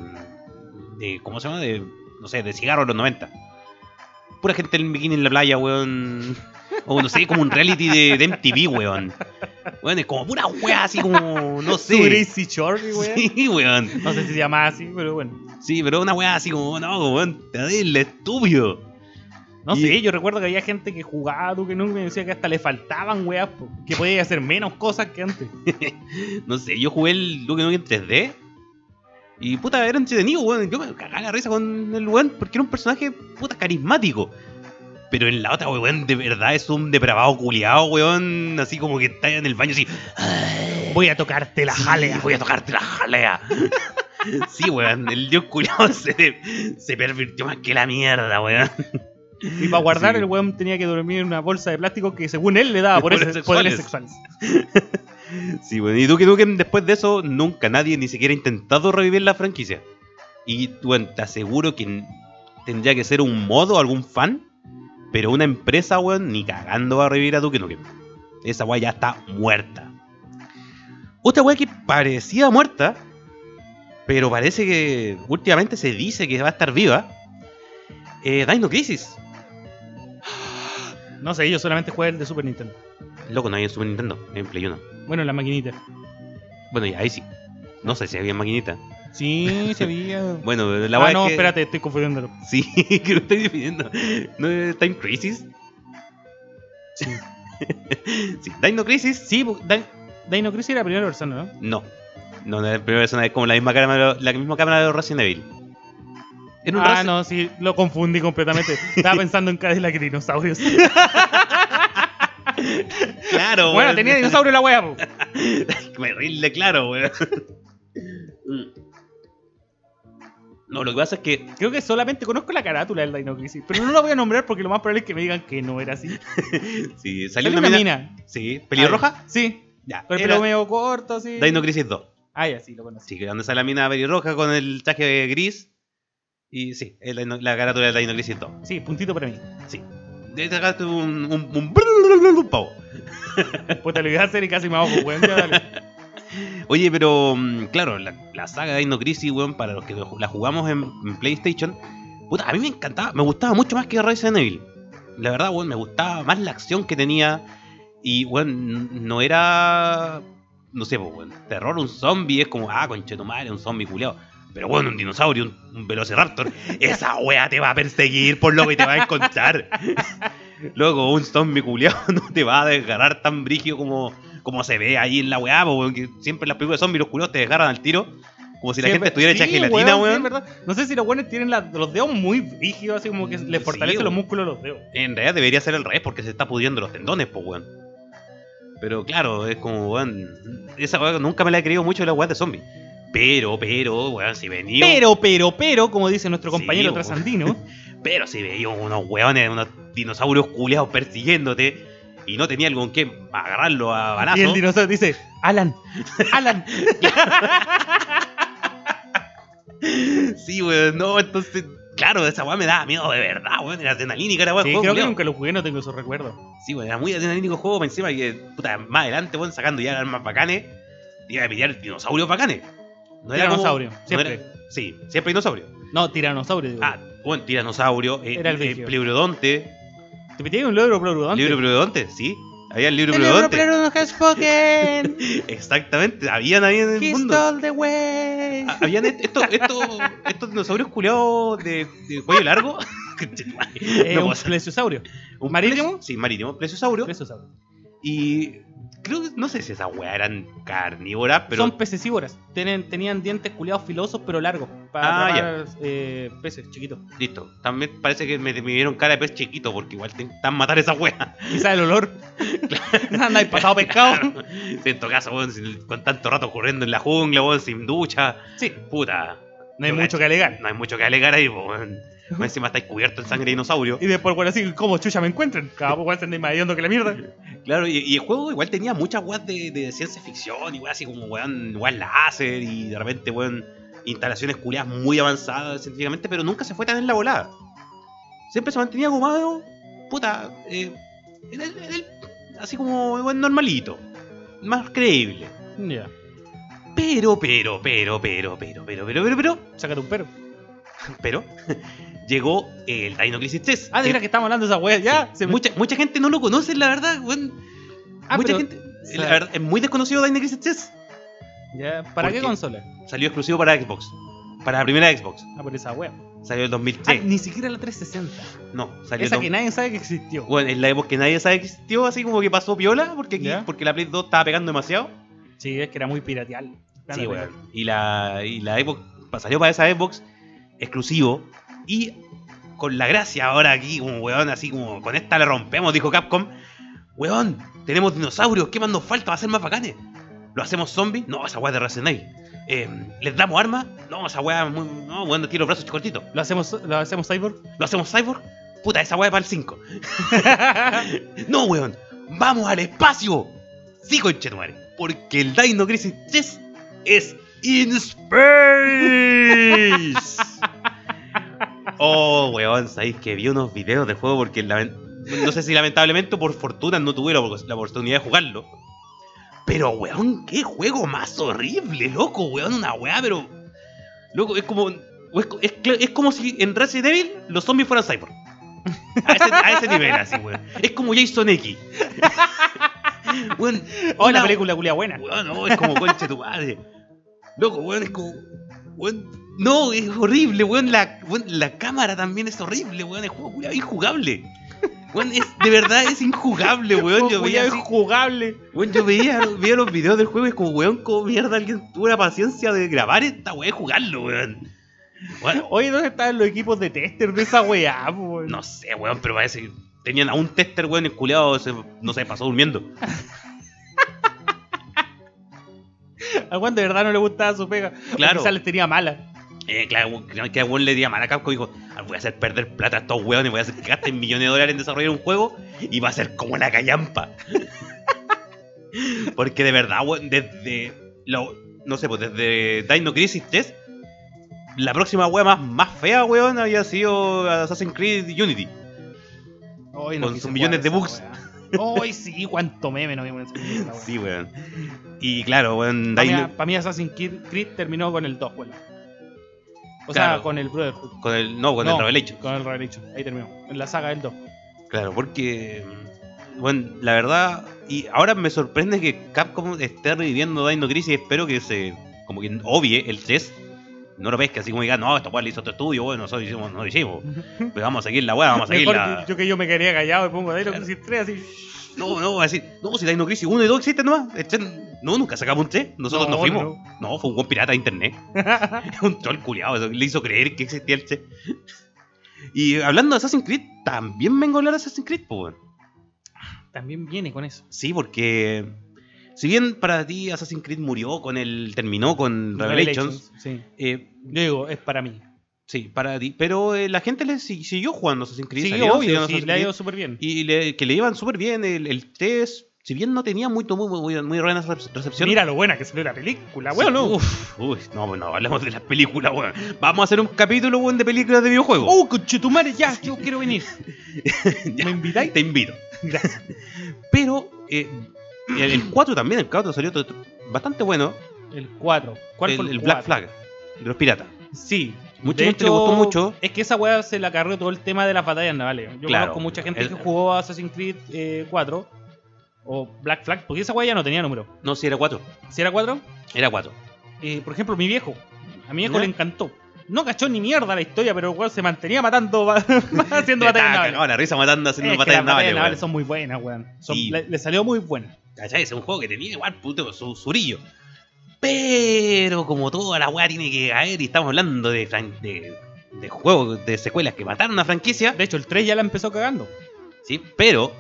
¿cómo se llama? No sé, de cigarros de los 90. Pura gente en bikini en la playa, weón. O no sé, como un reality de MTV, weón. Weón, es como pura wea así como, no sé. Su Gracie Shorty, weón. Sí, weón. No sé si se llama así, pero bueno. Sí, pero una wea así como, no, weón, terrible, estúpido. No Y- sé, yo recuerdo que había gente que jugaba a Duke Nukem y decía que hasta le faltaban weas, po, que podía hacer menos cosas que antes. No sé, yo jugué el Duke Nukem 3D. Y puta, era entretenido, weón. Yo me cagaba la risa con el weón porque era un personaje puta carismático. Pero en la otra, weón, de verdad es un depravado culiado, weón. Así como que está en el baño así. Voy a tocarte la Sí, jalea. voy a tocarte la jalea. Sí, weón, el dios culiado se pervirtió más que la mierda, weón. Y para guardar, Sí. el weón tenía que dormir en una bolsa de plástico que según él le daba Poderes poderes sexuales. sexuales. Sí, weón, y Duke Nukem después de eso, nunca nadie ni siquiera ha intentado revivir la franquicia. Y, weón, te aseguro que tendría que ser un modo o algún fan, pero una empresa, weón, ni cagando va a revivir a Duke Nukem. Esa weá ya está muerta. Otra weá que parecía muerta, pero parece que últimamente se dice que va a estar viva. Dino Crisis. No sé, yo solamente jugué el de Super Nintendo. Loco, no hay en Super Nintendo, en Play 1. Bueno, en la maquinita. Bueno, y ahí sí. No sé si había maquinita. Sí, se veía. Bueno, la weá no, es que... espérate, estoy confundiéndolo. Sí, que lo estoy definiendo. ¿No es Time Crisis? Sí, Sí, Dino Crisis. sí Dino Crisis era la primera versión, ¿no? No. No, la primera persona es como la misma cámara de Resident Evil. Era un Ah, no, sí, lo confundí completamente. Estaba pensando en Cadillac y dinosaurios. Claro, Bueno, weón. tenía dinosaurio la wea, po. Me ríe claro, weón. No, lo que pasa es que Creo que solamente conozco la carátula del Dino Crisis, pero no la voy a nombrar porque lo más probable es que me digan que no era así. sí, Salió salió una una mina. Sí, pelirroja. Sí, Ya, con el era pelo medio corto, así. Dino Crisis 2. Ah, ya, sí, lo conocí. Sí, que donde sale la mina pelirroja con el traje gris. Y sí, es la carátula del Dino Crisis 2. Sí, puntito para mí. Sí. De sacaste un pavo. Pues te lo iba a hacer y casi me ahogo, weón. Ya, dale. Oye, pero claro, la saga de Dino Crisis, weón, para los que la jugamos en PlayStation, puta, a mí me encantaba, me gustaba mucho más que Resident Evil. La verdad, weón, me gustaba más la acción que tenía. Y, weón, no era, no sé, pues, weón, terror, un zombie, es como, conchetumare, un zombie culiao. Pero, weón, un dinosaurio, un velociraptor, esa wea te va a perseguir por lo que te va a encontrar. Luego, un zombie culiao no te va a desgarrar tan brígido como se ve ahí en la weá, weón, que siempre en las películas de zombies los culiados te desgarran al tiro. Como si la gente estuviera hecha gelatina, weón. Sí, weón. es verdad. No sé si los buenos tienen los dedos muy rígidos, así como que les fortalece Sí, los weón. músculos de los dedos. En realidad debería ser al revés porque se está pudriendo los tendones, pues, weón. Pero claro, es como, weón. Esa weón nunca me la he creído mucho de la weón de zombies. Pero, weón, si venía. Pero, como dice nuestro Sí, compañero weón. trasandino, Pero si veía unos weones, unos dinosaurios culeados persiguiéndote y no tenía algo con que agarrarlo a balazo. y el dinosaurio dice, Alan. Sí, weón, no, entonces, claro, esa weá me daba miedo de verdad, weón, era adrenalínica la weá. Sí, juego, creo que culiao. nunca lo jugué, no tengo esos recuerdos. Sí, weón, era muy adrenalínico el juego, encima que, puta, más adelante, weón, sacando ya armas bacanes, iba a pillar dinosaurios bacanes. No era como- Tiranosaurio, no siempre. era- sí, siempre dinosaurio. No, tiranosaurio, digo. Ah, bueno, tiranosaurio, Era el vigio. pleurodonte, ¿Te metí un logro pleurodonte? libro pleurodonte, sí, había el libro El libro pleurodonte. pleurodonte has spoken. Exactamente, habían ahí en el He mundo. stole the way. Habían estos dinosaurios culeados de cuello largo. No Un puedo ser. plesiosaurio. ¿Un ¿Marítimo? Sí, marítimo, plesiosaurio. Plesiosaurio. Y creo que no sé si esas weas eran carnívoras, pero Son pecesívoras. Tenían dientes culiados filosos pero largos. Para Ah, atrapar peces chiquitos. listo. También parece que me dieron cara de pez chiquito porque igual intentan matar esas weas. Quizá el olor. Anda, hay pasado pescado. Si en todo caso, weón, con tanto rato corriendo en la jungla, weón, sin ducha. Sí, Puta. no hay mucho que alegar. No hay mucho que alegar ahí, po, weón. Más encima estáis cubierto en sangre de dinosaurio. Y después, bueno, así, ¿cómo chucha me encuentran? Cada poco se andan más hediondo que la mierda. Claro, y el juego igual tenía muchas weas de ciencia ficción y weas así como weón láser y de repente weón instalaciones culiadas muy avanzadas científicamente, pero nunca se fue tan en la volada. Siempre se mantenía como algo, puta, así como weón normalito, más creíble. Ya. Pero, Sácate un pero. llegó el Dino Crisis 3. Ah, de verdad que estamos hablando de esa wea. Ya. Sí, mucha gente no lo conoce, la verdad, weón. Mucha pero- gente, o sea- la verdad, es muy desconocido Dino Crisis 3. Ya. ¿Para ¿Por qué qué? consola? Salió exclusivo para Xbox. Para la primera Xbox. Ah, por esa wea. Salió en Ah, 2003. ni siquiera la 360. No, salió Esa en que nadie sabe que existió. Bueno, en la época que nadie sabe que existió, así como que pasó piola, Ya. porque la Play 2 estaba pegando demasiado. Sí, es que era muy pirateal. Sí, weón. Y la Xbox salió para esa Xbox exclusivo. Y con la gracia ahora aquí, como weón, así como con esta le rompemos, dijo Capcom. Weón, tenemos dinosaurios, ¿qué más nos falta? ¿Va a ser más bacanes? ¿Lo hacemos zombies? No, esa weá de Resident Evil. ¿Les damos armas? No, esa weá es muy. No, weón, tiro brazos cortitos. ¿Lo hacemos cyborg? ¿Lo hacemos cyborg? Puta, esa weá es para el 5. No, weón, vamos al espacio. Sí, conchetumare. Porque el Dino Crisis 3 es in space. Oh, weón, sabéis que vi unos videos del juego porque no sé si lamentablemente o por fortuna no tuve la oportunidad de jugarlo. Pero, weón, qué juego más horrible, loco, weón, una weá, pero. Loco, es como. Es como si en Resident Evil los zombies fueran cyborg. A ese nivel, así, weón. Es como Jason X. Weón, Oh, la una- película culia buena. Weón, no, es como concha tu madre. Loco, weón, es como. Weón, no, es horrible, weón. La cámara también es horrible, weón. El juego culiao, injugable. Weón, de verdad es injugable, weón. Yo veía es así, jugable. weón, veía los videos del juego y es como, weón, como mierda alguien tuvo la paciencia de grabar esta weón y jugarlo, weón. Bueno, Oye, ¿dónde estaban los equipos de tester de esa weá, po, weón? no sé, weón, pero parece que tenían a un tester, weón, el culiao no sé, pasó durmiendo. Al Juan de verdad no le gustaba su pega. Claro. O quizás les tenía mala. Claro, que a weón le diría mal a Capcom y dijo, voy a hacer perder plata a estos weones, voy a hacer que gasten millones de dólares en desarrollar un juego y va a ser como la callampa. Porque de verdad, weón, no sé, pues desde Dino Crisis 3, la próxima wea más fea, weón, había sido Assassin's Creed Unity. Hoy Con sus millones de bugs. Hoy sí, cuánto meme no vimos en esa mierda, weón. Sí, weón. Y claro, weón, Para mí Assassin's Creed terminó con el 2, weón. O Claro. sea, con el Brotherhood. con el Revelation. Con el Revelation. Ahí terminó. En la saga del 2. Claro, porque, bueno, la verdad, y ahora me sorprende que Capcom esté reviviendo Dino Crisis. Espero que como que obvie el 3. No lo ves que así como diga, no, esto weón le hizo otro estudio, bueno, nosotros no lo hicimos. Pero vamos a seguir la weá, vamos a seguir Mejor la. yo me quedaría callado y pongo Dino Crisis 3 así. No, va a decir, no, si Dino Crisis 1 y 2 existen nomás. No, nunca sacamos un 3. Nosotros no fuimos. No, fue un buen pirata de internet. Un troll culiado, le hizo creer que existía el 3. Y hablando de Assassin's Creed, también vengo a hablar de Assassin's Creed, pues. También viene con eso. Sí, porque si bien para ti Assassin's Creed terminó con Revelations, sí. Yo digo, es para mí. Sí, para ti. Pero la gente siguió jugando Assassin's Creed. Sí, obvio, sí, le ha ido súper bien. Y que le iban súper bien. El 3, si bien no tenía muy buena recepción. Mira lo buena que salió la película, weón. No, hablemos de las películas, weón. Vamos a hacer un capítulo, weón, de películas de videojuegos. Conchetumare, ya, yo quiero venir. ¿Me invitáis? Te invito. Gracias. Pero el 4 también, el 4 salió bastante bueno. El 4. ¿Cuál fue el Black Flag, de los piratas. Sí. Mucha gente le gustó mucho. Es que esa weá se la cargó todo el tema de las batallas navales. Yo conozco mucha gente que jugó Assassin's Creed 4 o Black Flag, porque esa weá ya no tenía número. No, si era 4. ¿Si era 4? Era 4. Por ejemplo, a mi viejo le encantó. No cachó ni mierda la historia, pero el weón se mantenía matando, haciendo batallas navales. No, la risa matando haciendo batallas navales. Las batallas navales son muy buenas, weón. Sí. Le salió muy buena. ¿Cachai? Es un juego que tenía igual, puto, su surillo. Pero como toda la weá tiene que caer, y estamos hablando de juegos, de secuelas que mataron una franquicia. De hecho, el 3 ya la empezó cagando. Sí, pero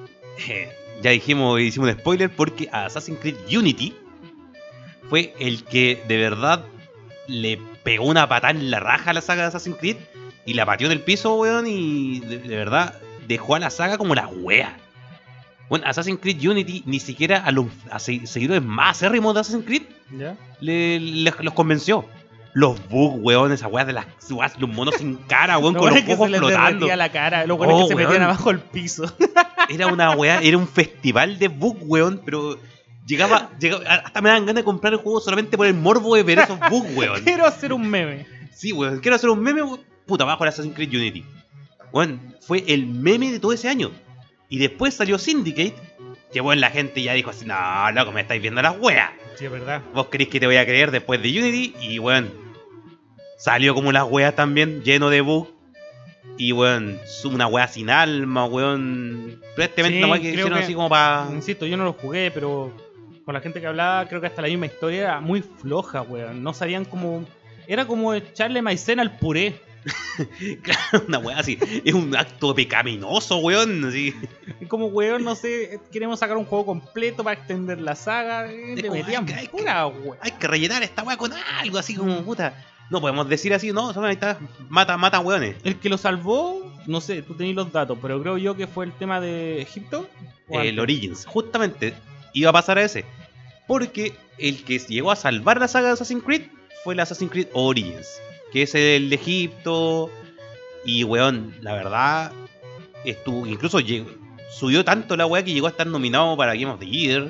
ya hicimos un spoiler porque Assassin's Creed Unity fue el que de verdad le pegó una patada en la raja a la saga de Assassin's Creed y la pateó en el piso, weón, y de verdad dejó a la saga como la wea. Bueno, Assassin's Creed Unity ni siquiera a los seguidores más acérrimos de Assassin's Creed ¿ya? los convenció. Los bugs, weón, esas weas de los monos sin cara, weón, con los ojos flotando. La cara, los weones que se metían abajo del piso. Era una wea, era un festival de bugs, weón, pero llegaba, hasta me daban ganas de comprar el juego solamente por el morbo de ver esos bugs, weón. Quiero hacer un meme. Sí, weón, quiero hacer un meme, weón. Puta, bajo el Assassin's Creed Unity. Weón, fue el meme de todo ese año. Y después salió Syndicate, que bueno, la gente ya dijo así, no, loco, me estáis viendo las weas. Sí, es verdad. Vos creéis que te voy a creer después de Unity, y weón, salió como las weas también, lleno de bugs. Y weón, una wea sin alma, weón. Prácticamente una wea que hicieron así como para... Insisto, yo no lo jugué, pero con la gente que hablaba, creo que hasta la misma historia era muy floja, weón. No sabían cómo... Era como echarle maicena al puré. Claro, una weá así. Es un acto pecaminoso, weón. Así. Como weón, no sé, queremos sacar un juego completo para extender la saga. Le metían pura weón. Hay que rellenar esta weá con algo así como puta. No podemos decir así, no, solamente está, mata weones. El que lo salvó, no sé, tú tenés los datos, pero creo yo que fue el tema de Egipto. El Origins, justamente iba a pasar a ese. Porque el que llegó a salvar la saga de Assassin's Creed fue el Assassin's Creed Origins, que es el de Egipto. Y weón, la verdad, incluso subió tanto la weá que llegó a estar nominado para Game of the Year.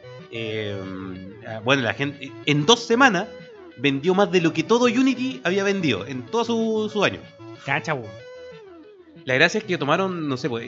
Bueno, la gente en 2 semanas vendió más de lo que todo Unity había vendido en todo su año. Cacha, weón. La gracia es que tomaron, no sé, pues,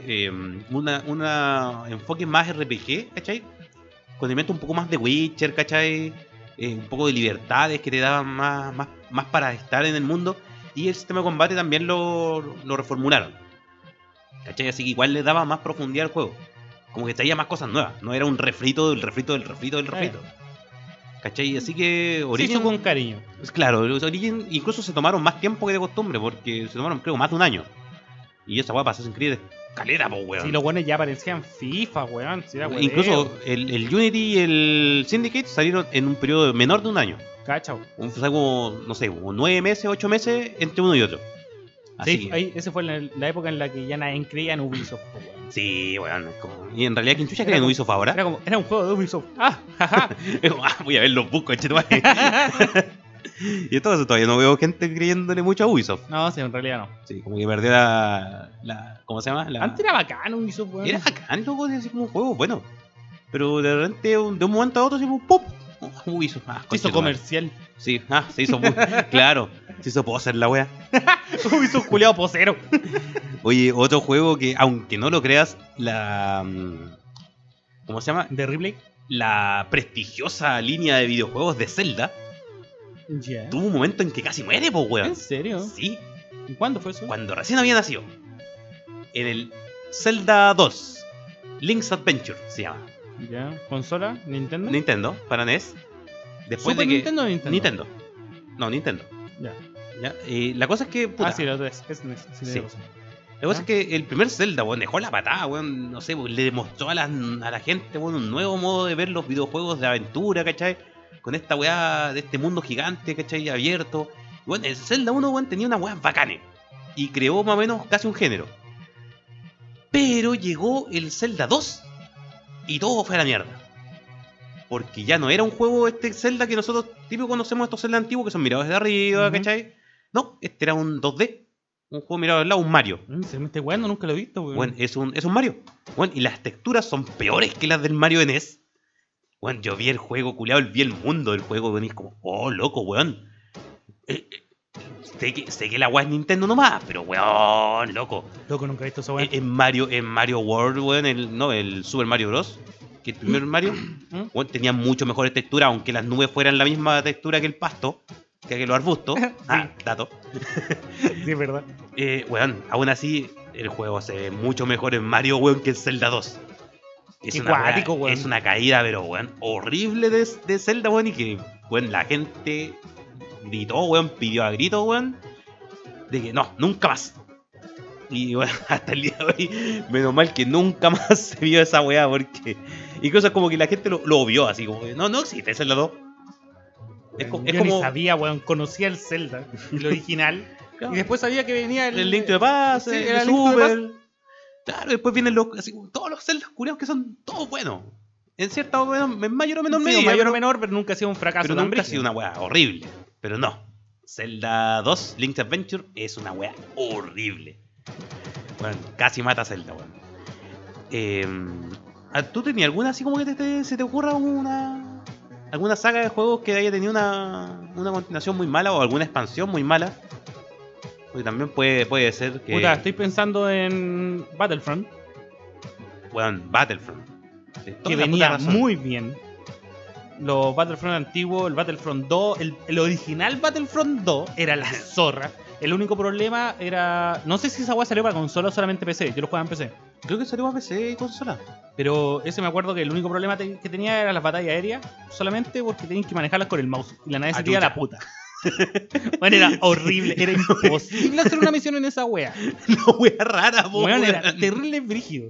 una enfoque más RPG, ¿cachai? Con elementos un poco más de Witcher, ¿cachai? Un poco de libertades que te daban más para estar en el mundo. Y el sistema de combate también lo reformularon, ¿cachai? Así que igual le daba más profundidad al juego. Como que traía más cosas nuevas. No era un refrito del refrito del refrito del refrito. ¿Cachai? Así que Origin... Se hizo con cariño. Pues claro, Origin incluso se tomaron más tiempo que de costumbre. Porque se tomaron, creo, más de un año. Y esa weá pasó sin creer calera, po, weón. Si los buenos ya parecían FIFA, weón. Si incluso el Unity y el Syndicate salieron en un periodo menor de un año. Cacha. Fue como, no sé, 9 meses, 8 meses entre uno y otro. Así sí, ahí, esa fue la época en la que ya nadie creía en Ubisoft, weón. Sí, weón. Y en realidad, ¿quién chucha cree en Ubisoft ahora? Era un juego de Ubisoft. Jaja. Voy a ver los buscos, chetumare. Y entonces todavía no veo gente creyéndole mucho a Ubisoft. No, sí, en realidad no. Sí, como que perdió la ¿cómo se llama? Antes era bacán Ubisoft, weón. Era bacán, loco, así como un juego bueno. Pero de repente, de un momento a otro, así como ¡pop! Ubisoft. Se hizo comercial. Sí, se hizo muy... claro, se hizo poser la wea. Ubisoft culiado posero. Oye, otro juego que, aunque no lo creas, ¿cómo se llama? ¿De Ripley? La prestigiosa línea de videojuegos de Zelda. Yeah. Tuvo un momento en que casi muere, po, weón. ¿En serio? Sí. ¿Y cuándo fue eso? Cuando recién había nacido. En el Zelda 2. Link's Adventure se llama. ¿Ya? ¿Consola? ¿Nintendo? Nintendo, para NES. Después ¿Super de que... Nintendo o Nintendo? Nintendo. No, Nintendo. Ya. ¿Ya? La cosa es que... puta, Sí, la otra es NES. Sí, Sí. tenés razón. la cosa es que el primer Zelda, weón, dejó la patada, weón. No sé, weón, le demostró a la gente, weón, un nuevo modo de ver los videojuegos de aventura, ¿cachai? Con esta weá de este mundo gigante, ¿cachai? Abierto. Bueno, el Zelda 1, weón, tenía una weá bacanes. Y creó más o menos casi un género. Pero llegó el Zelda 2 y todo fue a la mierda. Porque ya no era un juego este Zelda que nosotros típico conocemos, estos Zelda antiguos que son mirados desde arriba, Ujú. ¿cachai? No, este era un 2D. Un juego mirado al lado, un Mario. Se me está jugando, nunca lo he visto, weón. Bueno, es un Mario. Bueno, y las texturas son peores que las del Mario de NES. Bueno, yo vi el juego, culiado, vi el mundo del juego, weón, y es como, oh, loco, weón. Sé que la weá es Nintendo nomás, pero weón, loco. Loco, nunca he visto esa weón. En Mario World, weón, el Super Mario Bros. Que el primer Mario, weón, tenía mucho mejores texturas, aunque las nubes fueran la misma textura que el pasto, que los arbustos. Dato. Sí, es verdad. Weón, aún así, el juego se ve mucho mejor en Mario, weón, que en Zelda 2. Qué cuático, weón. Es una caída, pero, weón, horrible de Zelda, weón, y que, weón, la gente gritó, weón, pidió a grito, weón, de que no, nunca más. Y, weón, hasta el día de hoy, menos mal que nunca más se vio esa weá, porque... Y cosas como que la gente lo vio, así como, no existe Zelda 2. Es Yo como... ni sabía, weón. Conocía el Zelda, el original. Claro. Y después sabía que venía El Link to the Past, sí, el era el Link to the Super. Claro, después vienen todos los Zeldas curiados que son todos buenos. En cierta en mayor o menor Sí, medida. mayor pero, o menor, pero nunca ha sido un fracaso. pero tan nunca ha brígido. sido una weá horrible. Pero no. Zelda 2, Link's Adventure, es una weá horrible. Bueno, casi mata a Zelda, weón. ¿Tú tenías alguna así como que se te ocurra alguna saga de juegos que haya tenido una continuación muy mala o alguna expansión muy mala? Porque también puede ser que... Puta, estoy pensando en Battlefront, Weón, Battlefront. De toda que la venía puta razón. muy bien. Los Battlefront antiguos, el Battlefront 2, el original Battlefront 2 era la zorra. El único problema era... No sé si esa weá salió para consola o solamente PC. Yo lo jugaba en PC. Creo que salió a PC y consola. Pero ese me acuerdo que el único problema que tenía era las batallas aéreas. Solamente porque tenías que manejarlas con el mouse. Y la nave se tira a la puta. Bueno, era horrible. Era imposible hacer una misión en esa wea. No, wea rara, po, Weón, era weón. terrible brígido.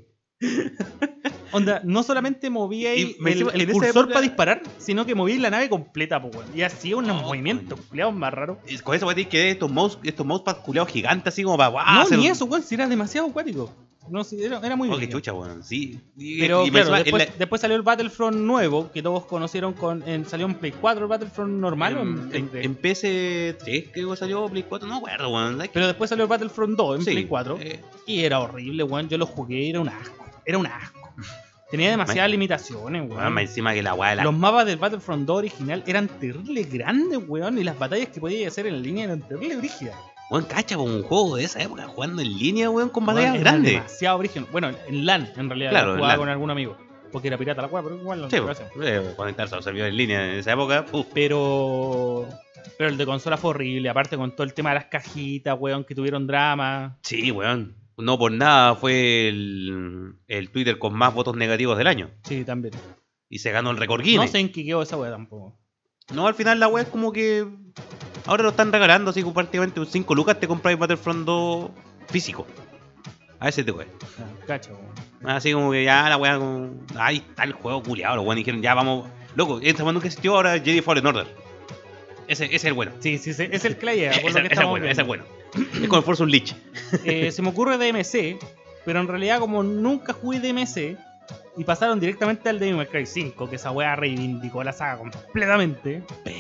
Onda, no solamente movíais Y me encima, el en esa cursor época- para disparar, sino que movíais la nave completa, po, weón. Y hacía unos movimientos culiados más raros. Y con eso, weón, tienes que ver estos mousepads culiados gigantes, así como para. No, hacer ni un- eso, weón, si era demasiado acuático. No, sí, era muy Oh, qué brígido. chucha, weón. Sí. Pero y claro, encima, después salió el Battlefront nuevo, que todos conocieron salió en Play 4 el Battlefront normal o en Play 3? en PS3 creo que salió, Play 4, no me acuerdo, weón. Pero después salió el Battlefront 2 en Sí, Play 4 y era horrible, weón. Yo lo jugué y era un asco. Era un asco. Tenía demasiadas limitaciones, weón, weón. más encima que la weá de la. Los mapas del Battlefront 2 original eran terrible grandes, weón. Y las batallas que podías hacer en línea eran terrible brígidas. Weón, cacha, como un juego de esa época, jugando en línea, weón, con Weón, batallas era grandes. demasiado brígido. Bueno, en LAN, en realidad. Claro, Yo en jugaba LAN. con algún amigo. Porque era pirata la weá, pero igual no Sí, se pues, puede hacer. conectarse a los servidores en línea en esa época, Pero el de consola fue horrible. Aparte con todo el tema de las cajitas, weón, que tuvieron drama. Sí, weón. No por nada fue el Twitter con más votos negativos del año. Sí, también. Y se ganó el récord Guinness. No sé en qué quedó esa weá tampoco. No, al final la weá es como que. Ahora lo están regalando, así que prácticamente 5 lucas te compráis Battlefront 2 físico. A ese te weá. Cacha, weón. Así como que ya la weá, como. Ahí está el juego culiado. Los weones dijeron, ya vamos. Loco, este mundo que existió ahora es Jedi Fallen Order. Ese es el bueno. Sí, es el que la lleva, por Ese lo que es el estamos bueno, ese es viendo. bueno. Es como el Force Unleashed. Se me ocurre DMC, pero en realidad como nunca jugué DMC y pasaron directamente al Devil May Cry 5, que esa weá reivindicó la saga completamente.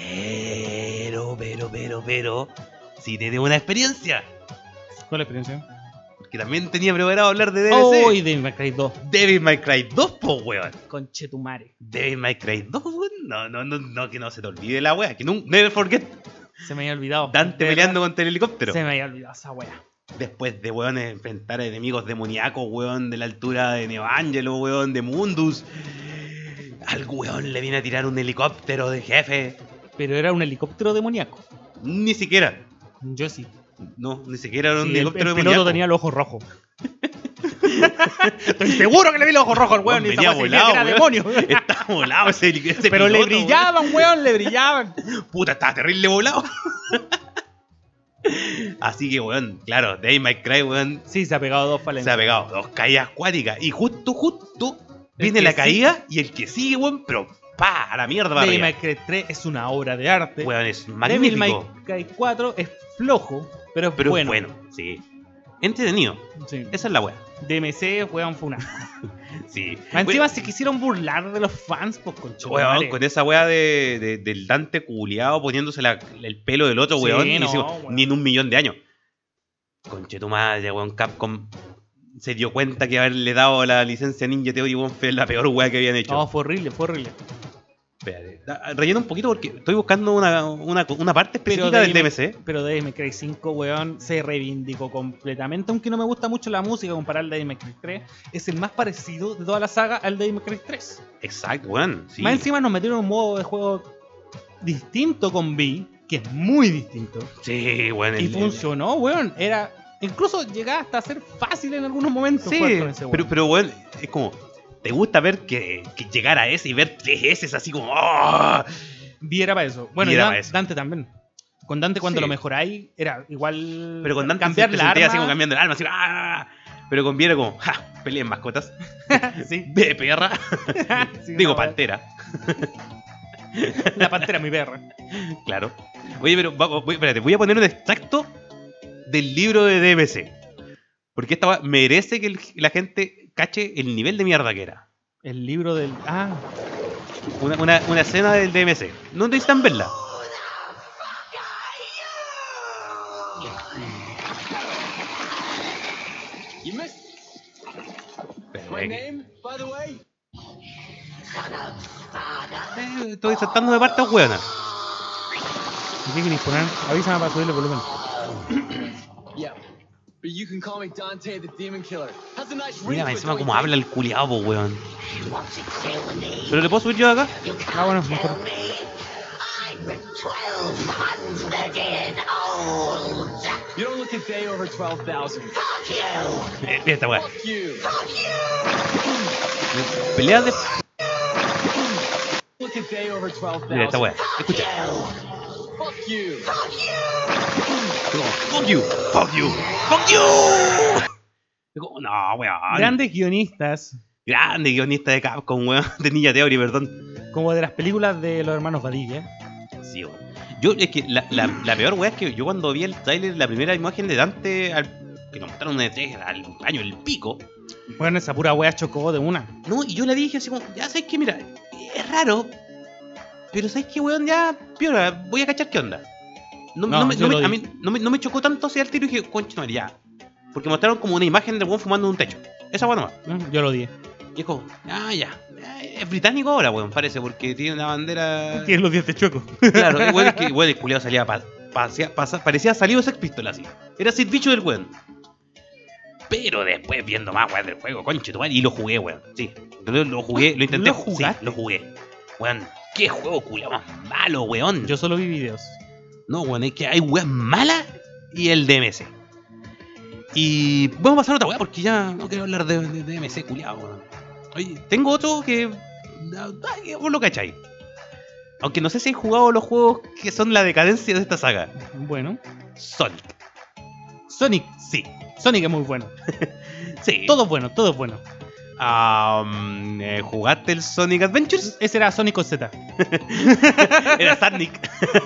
Pero. Si te dio una experiencia. ¿Cuál es la experiencia? Porque también tenía preparado hablar de DLC. ¡Oh! Y Devil May Cry 2. Devil May Cry 2, po, weón. Conchetumare. Devil May Cry 2, weón. No, que no se te olvide la weá. Que never forget. Se me había olvidado. Dante De peleando verdad, contra el helicóptero. Se me había olvidado esa weá. Después de, weón, enfrentar a enemigos demoníacos, weón, de la altura de Neoangelo, weón, de Mundus. Al weón le viene a tirar un helicóptero de jefe. Pero era un helicóptero demoníaco. Ni siquiera. Yo sí. No, ni siquiera era un Sí, el helicóptero piloto demoníaco. tenía los ojos rojos. Estoy seguro que le vi los ojos rojos al weón. Weón, Y esa venía weá se creía volado, que era weón. demonio. Está volado ese Pero le piloto, brillaban, weón, le brillaban. weón. Puta, estaba terrible volado. Así que, weón, claro, Devil May Cry, weón, Sí, se ha pegado dos se falencias. ha pegado 2 caídas acuáticas. Y justo El viene que la sigue. caída y el que sigue, weón, pero pa, a la mierda para Devil arriba. May Cry 3 es una obra de arte. Weón, es Devil May magnífico. Cry 4 es flojo, pero es Pero bueno. es bueno, sí. Entretenido. Sí. Esa es la weá. DMC, weón, fue una. Sí. Encima se quisieron burlar de los fans, pues con Weón, con esa weá del Dante culiado poniéndose el pelo del otro Sí, weón, y no, decimos, weón. ni en 1.000.000 de años. Conche tu madre, weón, Capcom se dio cuenta que haberle dado la licencia a Ninja Theory, weón, fue la peor weá que habían hecho. No, fue horrible, fue horrible. Espérate, rellena un poquito porque estoy buscando una parte específica del DMC. Pero Devil May Cry 5, weón, se reivindicó completamente. Aunque no me gusta mucho la música comparar al Devil May Cry 3, es el más parecido de toda la saga al Devil May Cry 3. Exacto, weón. Sí. Más encima nos metieron un modo de juego distinto con V, que es muy distinto. Sí, weón. Y funcionó, weón. Era. Incluso llegaba hasta a ser fácil en algunos momentos Sí, jugar con ese weón. pero weón, es como, ¿te gusta ver que llegar a ese y ver 3 S así como, ¡oh! V era para eso. Bueno, V y era para eso. Dante también. Con Dante cuando Sí. lo mejoráis era igual. Pero con Dante cambiar se la sentía arma. así como cambiando el arma, así, ¡ah! Pero con Viera como, ¡ja! Peleen mascotas. Sí. De perra. Sí, Digo, no, pantera. La pantera, mi perra. Claro. Oye, pero espérate, voy a poner un extracto del libro de DMC. Porque esta weá merece que la gente cache el nivel de mierda que era. El libro del. Ah, Una escena del DMC. No necesitan verla. You missed Espérate, my name, by the way? estoy saltando de parte a hueonas. ¿qué queréis poner? Avísame para subirle el volumen. Yeah. But you can call me Dante the Demon Killer. Has a nice ring Mira, to it, encima don't como you habla el culiao, po, weón. ¿Pero le puedo subir yo acá? Ah, bueno, mejor. You don't look a day over 12,000. Mira esta weá. Fuck you. Pelea de. Look a day over 12,000. Mira esta weá. Escucha. Fuck you. Como, fuck you. Fuck you. Fuck you. Digo, no, weón. Grandes guionistas, Grande guionista de Capcom, weón. De Ninja Theory, perdón. como de las películas de los hermanos Badilla. Sí, weón. Yo, es que la peor weá es que yo cuando vi el trailer, la primera imagen de Dante, que nos mostraron de 3 al año el pico, Bueno, esa pura wea chocó de una. no, y yo la dije así como, ya sabes que, mira, es raro, pero sabes que, weón, ya, piola, voy a cachar qué onda. A mí no me chocó tanto hacia el tiro y dije, concha, madre, ya. Porque mostraron como una imagen del weón fumando en un techo. Esa weón nomás. Yo lo odié. Y es como, ya. Es británico ahora, weón, parece, porque tiene una bandera. Tiene los dientes chuecos. Claro, el weón es que el culiao salía parecía salido de Sex Pistols así. Era así el bicho del weón. Pero después viendo más weón del juego, conche tu madre, y lo jugué, weón. Sí. Lo jugué, lo intenté. ¿Lo jugaste? Sí, lo jugué. Weón, qué juego culiao más malo, weón. Yo solo vi videos. No, weón, es que hay weón mala y el DMC. Y vamos a pasar a otra weá porque ya no quiero hablar de DMC culiao, weón. Oye, tengo otro que vos lo cacháis. Aunque no sé si he jugado los juegos que son la decadencia de esta saga. Bueno. Sonic. Sonic. Sí. Sonic es muy bueno. Sí. Todo es bueno, todo es bueno. ¿Jugaste el Sonic Adventures? Ese era Sonic con Z. Era Sonic.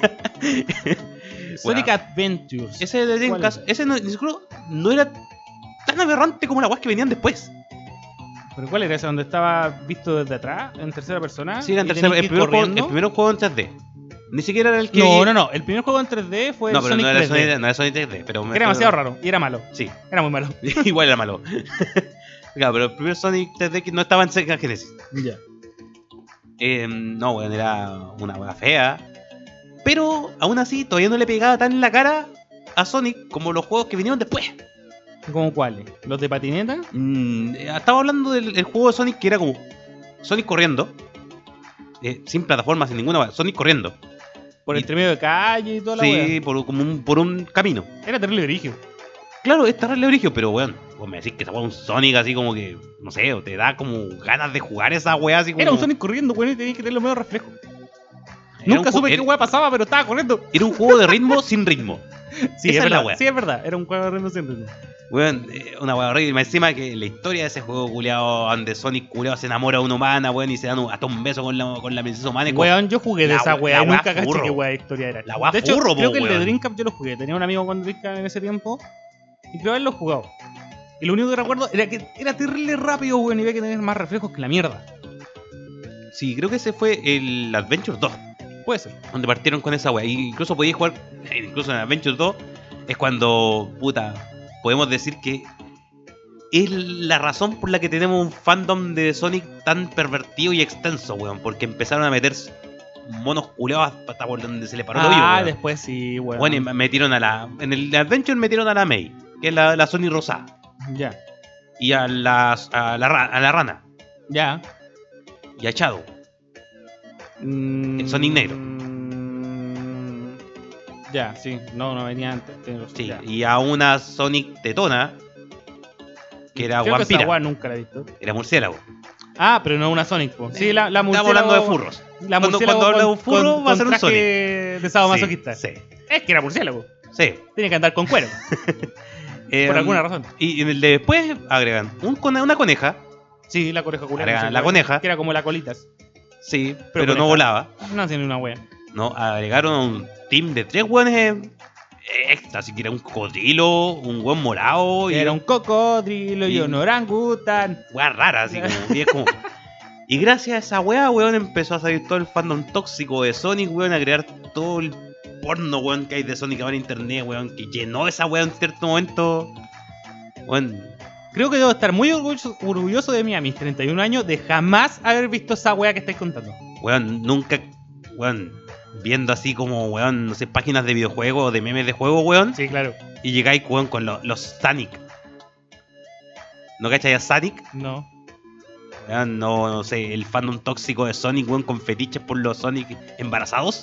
Sonic Bueno, Adventures. ese de Dreamcast, ese no, ni siquiera no era tan aberrante como las guas que venían después. ¿Pero cuál era ese? ¿Donde estaba visto desde atrás? ¿En tercera persona? Sí, era en ¿Y tercera, tenías el que ir primer corriendo? juego en 3D. Ni siquiera era el que. No. El primer juego en 3D fue No, el pero Sonic no era 3D. Sonic, no era Sonic 3D. Pero Era demasiado raro y era malo. Sí, Era muy malo. igual era malo. Claro, pero el primer Sonic 3D que no estaba en Sega Genesis. Ya. No, bueno, era una hueá fea. Pero aún así, todavía no le pegaba tan en la cara a Sonic como los juegos que vinieron después. ¿Cómo cuáles? ¿Los de patineta? Estaba hablando del juego de Sonic que era como Sonic corriendo. Sin plataforma, sin ninguna hueá. Sonic corriendo. Por Y- entre medio de calle y toda la Sí, wea. por un camino. Era terrible brígido. Claro, es terrible origen, pero weón, vos me decís que esa weá es un Sonic así como que, no sé, o te da como ganas de jugar esa weá así como. Era un Sonic corriendo, weón, y tenías que tener los medios reflejos. Era Nunca un supe ju- qué weá pasaba, pero estaba corriendo. Era un juego de ritmo sin ritmo. Sí, Esa es es la verdad. weá. Sí, es verdad. Era un juego de ritmo sin ritmo. Weón, una weá horrible. Más encima que la historia de ese juego culiado, donde Sonic culiado se enamora de una humana, weón, y se dan hasta un beso con la princesa humana. Weón, yo jugué de la esa we- weá la y weá nunca caché furro. qué weá de historia era. La weá de hecho, furro, creo po, que el de weón. Dreamcast yo lo jugué. Tenía un amigo con Dreamcast en ese tiempo y creo haberlo jugado. Y lo único que recuerdo era que era terrible rápido, weón, y había que tener más reflejos que la mierda. Sí, creo que ese fue el Adventure 2, Puede ser. donde partieron con esa weá. Y incluso podías jugar, incluso en Adventure 2, es cuando, puta, podemos decir que es la razón por la que tenemos un fandom de Sonic tan pervertido y extenso, weón. Porque empezaron a meter monos culeados hasta por donde se le paró el hoyo, weón. Después sí, weón. Bueno, y metieron a la. En el Adventure metieron a la May, que es la Sonic rosada. Ya. Y a la rana. Ya. Y a Shadow. El Sonic negro. Ya, sí. No venía antes. Sí. Ya. Y a una Sonic tetona. Que era Creo que esa vampira. weá nunca la he visto. Era murciélago. Ah, pero no una Sonic, po. Sí, la Estamos murciélago. hablando de furros. La Cuando murciélago habla de un furro, con va a ser un traje Sonic. de sadomasoquista. Sí. Es que era murciélago. Sí. Tiene que andar con cuero. Por alguna razón. Y en el de después agregan una coneja. Sí, la coneja culiada. Agregan la coneja. Que era como la colitas. Sí, pero no coneja. volaba. No tiene una wea. No, agregaron un team de 3 weones extra, así que era un cocodrilo, un weón morado y Era un cocodrilo y y- un orangután. weá rara, así como, y es como. Y gracias a esa weá, weón, empezó a salir todo el fandom tóxico de Sonic, weón, a crear todo el porno, weón, que hay de Sonic ahora en internet, weón, que llenó esa weá en cierto momento. Weón, Creo que debo estar muy orgulloso de mí a mis 31 años de jamás haber visto esa wea que estáis contando. weón, nunca, weón, viendo así como, weón, no sé, páginas de videojuegos o de memes de juego, weón, Sí, claro. y llegáis, weón, con los Sonic. ¿No cachai a Sonic? No. Weón, no sé, el fandom tóxico de Sonic, weón, con fetiches por los Sonic embarazados.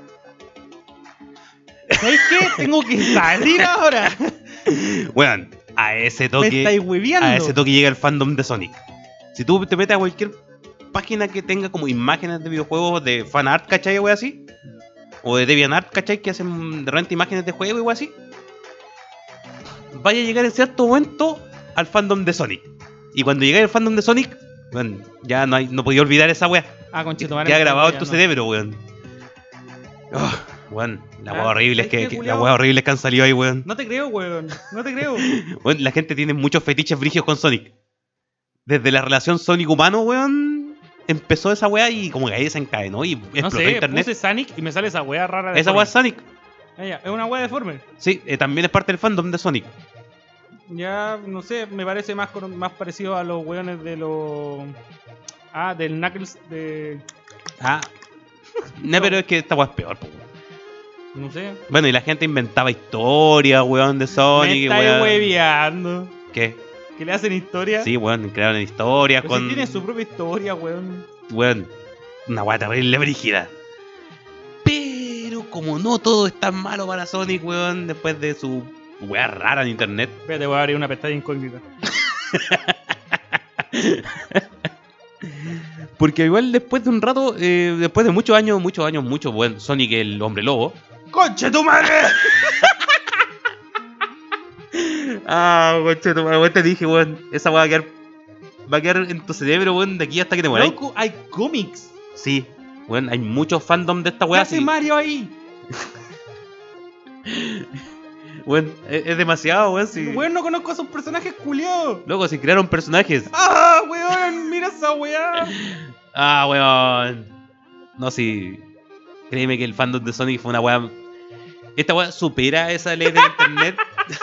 ¿Sabes qué? Tengo que salir ahora. Weón, a ese Me toque. estáis hueviando. A ese toque llega el fandom de Sonic. Si tú te metes a cualquier página que tenga como imágenes de videojuegos de fanart, ¿cachai? O así. O de DeviantArt, ¿cachai? Que hacen de repente imágenes de juego y así. Vaya a llegar en cierto momento al fandom de Sonic. Y cuando llegue al fandom de Sonic, bueno, ya no podía olvidar esa wea. Ah, conchetumare. Queda grabado en ya tu no. cerebro, weón. Oh, weón, la Ah, wea horrible ¿sabes qué, las culiao? weas horribles que han salido ahí, weón. No te creo, weón. No te creo. Weón, la gente tiene muchos fetiches brigios con Sonic. Desde la relación Sonic-humano, weón, empezó esa wea y como que ahí desencadenó y No explotó sé, internet. puse Sonic y me sale esa wea rara. Esa wea es Sonic. Ah, ya, es una wea deforme. Sí, también es parte del fandom de Sonic. Ya, no sé, me parece más parecido a los weones de los... Ah, del Knuckles de... Ah. No, pero es que esta wea es peor, po, weón. No sé. Bueno, y la gente inventaba historias, weón, de Sonic. Me y estáis weón. hueveando. ¿Qué? Que le hacen historia. Sí, weón, crearon historias Pero con. si tiene su propia historia, weón. Weón, una weá terrible brígida. Pero como no todo es tan malo para Sonic, weón, después de su weá rara en internet. Espérate, voy a abrir una pestaña incógnita. Porque igual después de un rato, después de muchos años, weón, Sonic el hombre lobo. ¡Conche tu madre! Ah, conche tu madre, weón, te dije, weón, esa weá va a quedar en tu cerebro, weón, de aquí hasta que te mueras. Loco, hay cómics. Sí, weón, hay muchos fandom de esta ¿Qué weá. hace Sí. Mario ahí? Weón, es demasiado, weón, sí. Weón, no conozco a esos personajes culiados. Luego, si crearon personajes. ¡Ah, weón! ¡Mira esa weá! Ah, weón. No, sí. Créeme que el fandom de Sonic fue una weá. Esta weá supera esa ley de internet.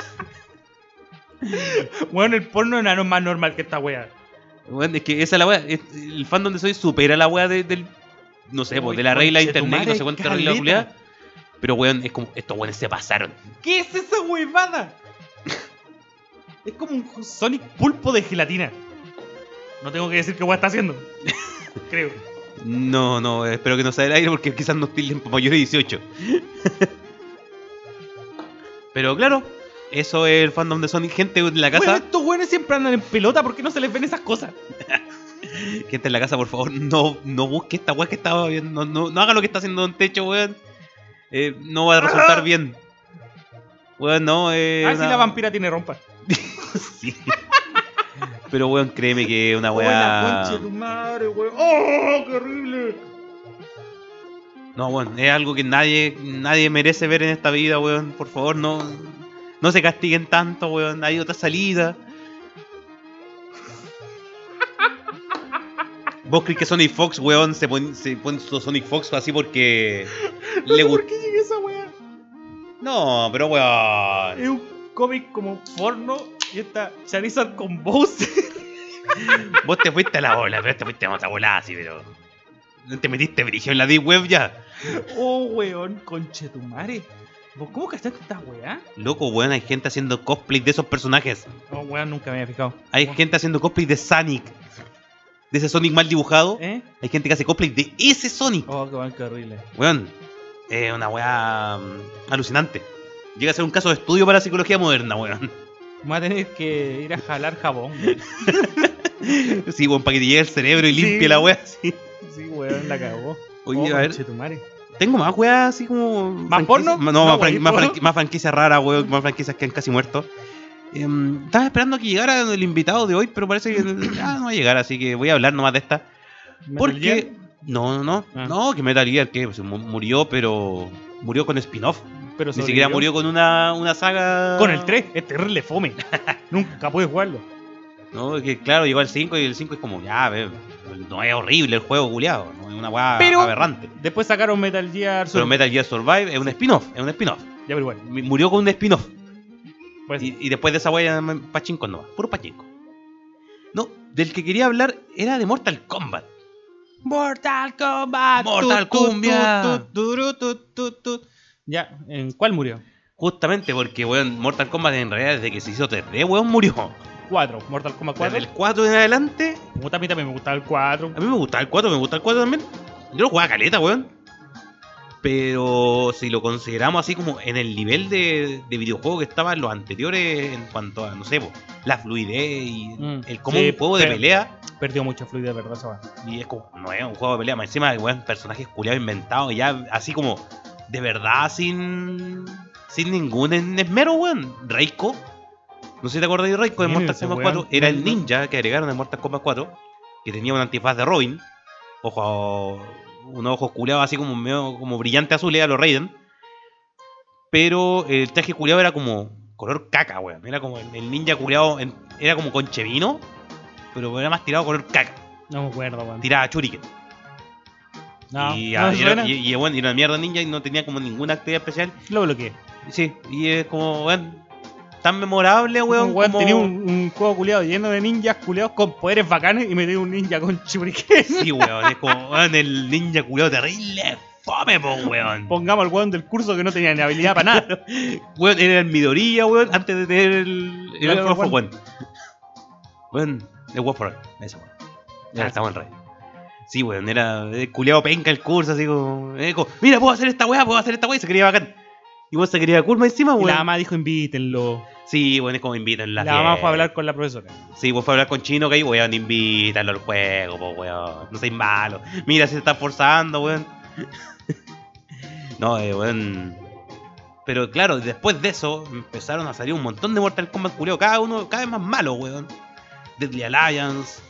Weón, el porno no es más normal que esta weá. Weón, es que esa es la weá. El fandom de Sonic supera la weá del. No sé, pues, de la regla de internet, no sé cuánta regla caleta. culiada. Pero weón, es como. Estos weones se pasaron. ¿Qué es esa huevada? Es como un Sonic pulpo de gelatina. No tengo que decir qué weá está haciendo. Creo. No, espero que no sea del aire porque quizás nos tilden por mayor de 18. Pero claro, Eso es el fandom de Sonic. Gente en la casa, Weón, estos weones siempre andan en pelota, ¿por qué no se les ven esas cosas? gente en la casa, por favor, no busque esta weá que estaba viendo. No haga lo que está haciendo Don Techo, weón. No va a resultar bien. Weón, no, Si la vampira tiene rompa. Sí. Pero weón, créeme que una Weón, la concha weá. de tu madre, weón. ¡Oh, qué horrible! No, weón, es algo que nadie merece ver en esta vida, weón. Por favor, no se castiguen tanto, weón. Hay otra salida. ¿Vos crees que Sonic Fox, weón, se pone su Sonic Fox así porque No le sé por gusta? qué llegué a esa weá. No, pero weón. Es un cómic como porno y está Charizard con Bowser. Vos te fuiste a la bola, pero te fuiste a otra bola así, pero. No te metiste brillo en la Deep Web ya. Oh, weón, conchetumare. ¿Vos cómo cachaste esta weá? Loco, weón, hay gente haciendo cosplay de esos personajes. Oh, weón, nunca me había fijado. Hay gente haciendo cosplay de Sonic. De ese Sonic mal dibujado. ¿Eh? Hay gente que hace cosplay de ese Sonic. Oh, qué horrible. Weón, es una weá alucinante. Llega a ser un caso de estudio para la psicología moderna, weón. Voy a tener que ir a jalar jabón, weón. Sí, weón, para que te llegue el cerebro y Sí. limpie la weá. Sí. Sí, weón, la cagó. Oye, Oh, a ver, conchetumare. tengo más weas así como. ¿Más franquicia- porno? No, ¿No, más, wey, más, porno? más franquicias raras, weón. Más franquicias que han casi muerto. Estaba esperando a que llegara el invitado de hoy, pero parece que no va a llegar, así que voy a hablar nomás de esta. Metal Porque. Gear. No, Ah. no, que Metal Gear, que pues, murió, pero. Murió con spin-off. Pero Ni sobrevivió. siquiera murió con una saga. Con el 3, es terrible fome. Nunca pude jugarlo. No, que claro, llegó al 5 y el 5 es como, ya, no es horrible el juego, culiado. No es una weá Pero- aberrante. Después sacaron Metal Gear Pero Survive. Metal Gear Survive es un spin-off, Ya, pero igual. Murió con un spin-off. Pues, Y después de esa weá, pachinko no, puro pachinko. No, del que quería hablar era de Mortal Kombat. Mortal Kombat. Mortal Cumbia. Ya, ¿en cuál murió? Justamente porque, weón, Mortal Kombat en realidad desde que se hizo 3D, weón, murió. 4. Mortal Kombat 4. Desde el 4 en adelante, Puta, a mí también me gustaba el 4. a mí me gustaba el 4, me gusta el 4 también. Yo lo jugaba caleta, weón. Pero si lo consideramos así como en el nivel de videojuego que estaban los anteriores en cuanto a, no sé, po, la fluidez y el como sí, un juego de pero- pelea. Perdió mucha fluidez, ¿verdad? Esa weá? Y es como, no es un juego de pelea, más encima, weón, personajes culiados inventados, ya así como, de verdad, sin ningún esmero, weón. Reiko, no sé si te acuerdas de Reiko en Sí, Mortal ese Kombat weón, 4, era el no. ninja que agregaron en Mortal Kombat 4, que tenía un antifaz de Robin, unos ojos culiados así como medio como brillante azul, a los Raiden, pero el traje culiado era como color caca, weón. Era como el ninja culiado, era como conchevino, pero era más tirado color caca, No me acuerdo, weón. tiraba shuriken. No, y, no me y suena. era, y, bueno, y era una mierda ninja y no tenía como ninguna actividad especial. Lo bloqueé. Sí, y es como, weón, tan memorable, weón. Weón, como... tenía un juego culiado lleno de ninjas culiados con poderes bacanes y me dio un ninja con shuriken. Sí, weón, es como, weón, el ninja culiado terrible. Fome, po, weón. Pongamos al weón del curso que no tenía ni habilidad para nada. Weón, era el Midoriya, weón, antes de tener el Claro, War for weón. One. Weón, el War for All, esa weón. Ya estamos en rey. Sí, weón, era culiado penca el curso, así como, mira, puedo hacer esta weá, y se quería bacán. Y vos se quería curva encima, Y weón. la mamá dijo invítenlo. Sí, weón, es como invitan La mamá fue a hablar con la profesora. Sí, vos fue a hablar con Chino, que ahí, weón, invítalo al juego, po, weón. No seas malo. Mira, se está forzando, weón. No, weón. Pero claro, después de eso empezaron a salir un montón de Mortal Kombat culiao, cada vez más malo, weón. Deadly Alliance,